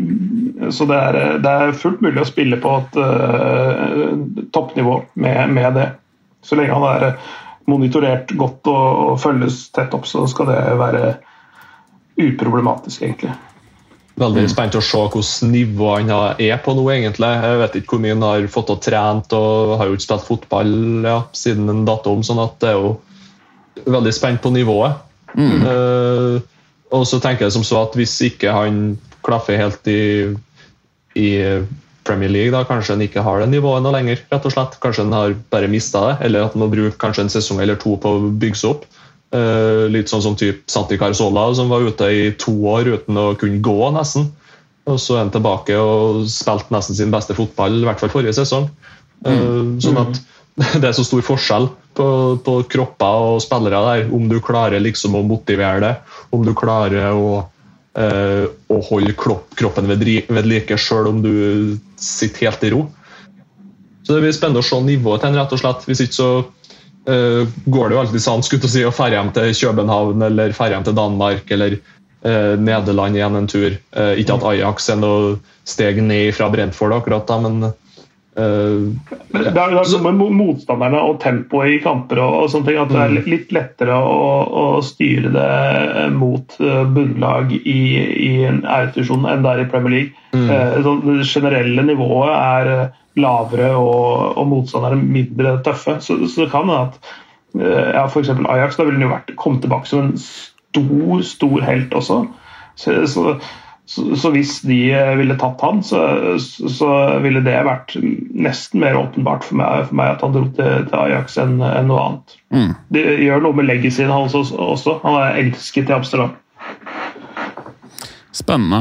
så det, er, det er fullt mulig å spille på et uh, toppnivå med, med det. Så lenge han er monitorert godt og, og følges tett opp, så skal det være uproblematisk, egentlig. Veldig spent å se hvordan nivå han er på nå, egentlig. Jeg vet ikke hvor mye han har fått og trent, og har jo ikke spilt fotball ja, siden en datum, sånn at det er jo veldig spent på nivået. Mm. Uh, Og så tenker jeg som så at hvis ikke han klaffer helt i, i Premier League, da kanskje han ikke har det nivået noe lenger, rett og slett. Kanskje han har bare mistet det, eller at han må bruke kanskje en sesong eller to på å bygge seg opp. Uh, litt sånn som typ Santi Cazorla, som var ute i to år uten å kunne gå nesten. Og så er han tilbake og spilte nesten sin beste fotball, i hvert fall forrige sesong. Uh, mm. Sånn at det er så stor forskjell på, på kropper og spillere der, om du klarer liksom å motivere det, om du klarer å, eh, å holde kroppen ved, ved like selv om du sitter helt i ro. Så det blir spennende å se nivået til en, rett og slett. Hvis ikke så eh, går det jo alltid sånn, skulle du si, å fære hjem til København eller fære hjem til Danmark eller eh, Nederland igjen en tur. Eh, ikke at Ajax er noe steg ned fra Brentford akkurat da, men Uh, det er noe med motstanderne og tempoet i kamper og, og sånne ting, at det er litt lettere å, å styre det mot bunnlag i, i en æresdivisjon enn der i Premier League. Mm. Uh, det generelle nivået er lavere og, og motstanderne mindre tøffe, så, så det kan være at uh, ja, for eksempel Ajax, da ville den jo vært kommet tilbake som en stor, stor helt også, så, så Så, så hvis de ville tatt han, så, så ville det vært nesten mer åpenbart for meg, for meg at han dro til, til Ajax enn, enn noe annet. Mm. Det gjør noe med legacyen hans også, også. Han er elsket i Amsterdam. Spennende.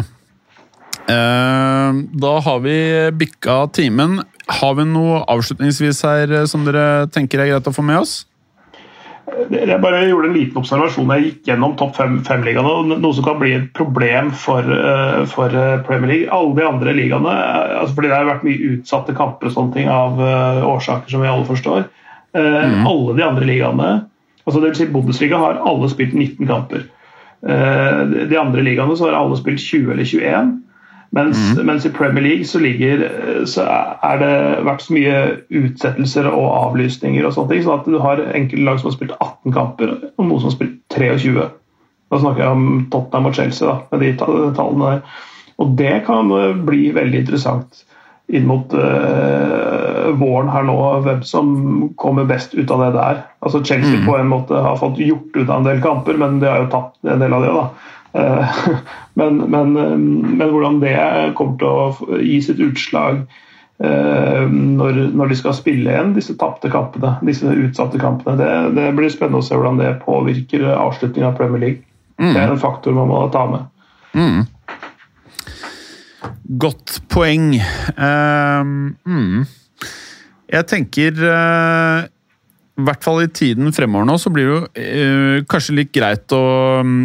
Eh, da har vi bikka timen. Har vi noe avslutningsvis her som dere tenker er greit å få med oss? Jeg bare gjorde en liten observasjon. Jeg gikk gjennom topp fem, fem ligaene, noe som kan bli et problem for, for Premier League. Alle de andre ligaene, altså fordi det har vært mye utsatte kamper og sånne ting av årsaker som vi alle forstår. Mm. Alle de andre ligaene, altså det vil si Bundesliga, har alle spilt nitten kamper. De andre ligaene så har alle spilt tjue eller tjueen. Mens, mm. mens i Premier League så, ligger, så er det vært så mye utsettelser og avlysninger og sånne ting, sånn at du har enkelte lag som har spilt atten kamper og noen som har spilt tjuetre. Da snakker jeg om Tottenham og Chelsea da, med de tallene der. Og det kan bli veldig interessant inn mot uh, våren her nå, hvem som kommer best ut av det der. Altså Chelsea mm. på en måte har fått gjort ut av en del kamper, men de har jo tatt en del av det da. Men, men, men hvordan det kommer til å gi sitt utslag når, når de skal spille igjen disse tapte kampene, disse utsatte kampene, det, det blir spennende å se hvordan det påvirker avslutningen av Premier League. Mm. Det er en faktor man må ta med. Mm. Godt poeng. Uh, mm. Jeg tenker uh, i hvert fall i tiden fremover nå så blir det jo uh, kanskje litt greit å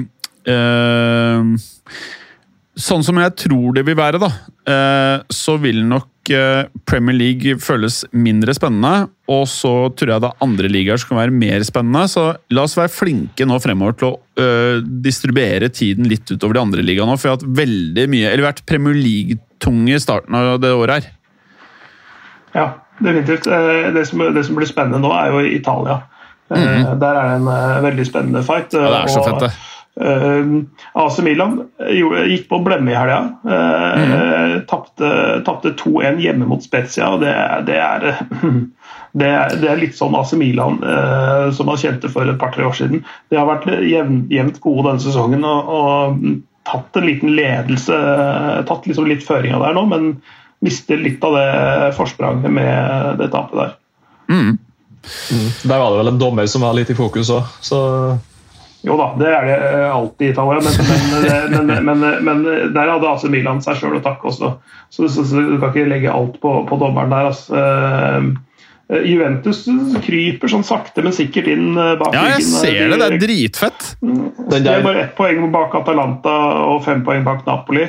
Uh, sånn som jeg tror det vil være da, uh, så vil nok uh, Premier League føles mindre spennende, og så tror jeg det er andre ligaer som kan være mer spennende, så la oss være flinke nå fremover til å uh, distribuere tiden litt utover de andre ligaene nå, for jeg har hatt veldig mye, eller vært Premier League-tunge i starten av det året her. Ja, definitivt. Det som, det som blir spennende nå er jo i Italia. Mm-hmm. Der er det en uh, veldig spennende fight. Ja, det er så fett det. Uh, A C Milan gikk på blemme i helga, uh, mm. tapte, tapte to en hjemme mot Spezia, og det, det, er, det, er, det er litt sånn A C Milan uh, som man kjente for et par-tre år siden. De har vært jevnt, jevnt gode denne sesongen og, og tatt en liten ledelse, tatt liksom litt føringer der nå, men mister litt av det forspranget med det tapet der. Mm. Mm. Der var det vel en dommer som var litt i fokus også, så jo da, det er det alltid i Italia, men, men, men, men, men der hadde A C Milan seg selv å takke også. Så, så, så du kan ikke legge alt på, på dommeren der. Altså. Uh, Juventus kryper sånn sakte, men sikkert inn bak. Ja, jeg ser det, det er dritfett. Det er bare ett poeng bak Atalanta og fem poeng bak Napoli,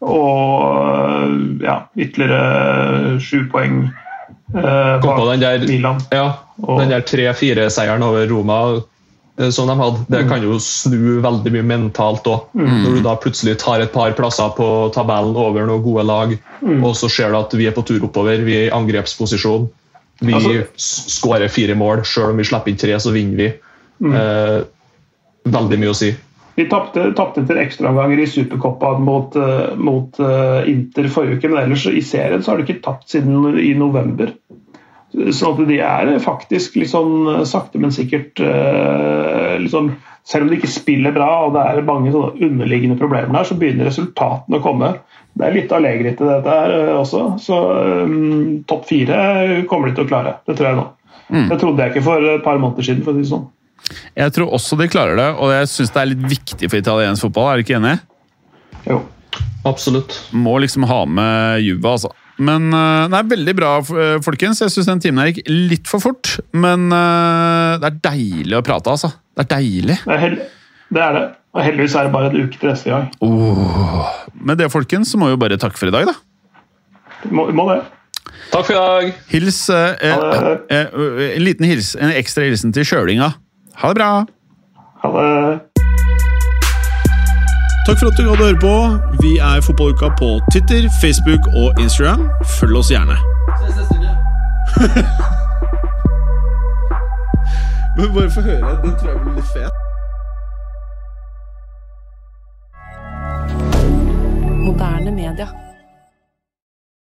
og ja, ytterligere sju poeng uh, bak den der, Milan. Ja, og den der tre-fire seieren over Roma som de hadde, det kan jo snu veldig mye mentalt også. Mm. Når du da plutselig tar et par plasser på tabellen over noen gode lag, mm. og så ser du at vi er på tur oppover, vi er i angrepsposisjon, vi altså, skårer fire mål, selv om vi slipper inn tre, så vinner vi. Mm. Eh, veldig mye å si. Vi tapte, tapte til ekstraomganger i Supercoppa mot, uh, mot uh, Inter forrige uke, men ellers i serien så har de ikke tapt siden i november. Så at de er faktisk liksom sakte, men sikkert liksom, selv om de ikke spiller bra og det er mange sånne underliggende problemer der, så begynner resultatene å komme. Det er litt Allegri til dette her også, så um, topp fire kommer de til å klare, det tror jeg nå. Mm. Det trodde jeg ikke for et par måneder siden, for å si sånn. Jeg tror også de klarer det, og jeg synes det er litt viktig for italiensk fotball, er du ikke enig? Jo. Absolutt. Må liksom ha med Juve, altså. Men det er veldig bra, folkens. Jeg synes den timen her gikk litt for fort, men det er deilig å prate, altså. Det er deilig. Det er, det, er det. Og heldigvis er det bare en uke til neste gang. Oh. Med det, folkens, så må vi jo bare takke for i dag, da. Må, må det. Takk for i dag. Hils, eh, eh, eh, en liten hils, en ekstra hilsen til Kjølinga. Ha det bra. Ha det. Takk for at du hadde høre på. Vi er Fotballuka på Twitter, Facebook og Instagram. Følg oss gjerne. Ses neste uke. Men bare få høre, den tror jeg blir litt fet.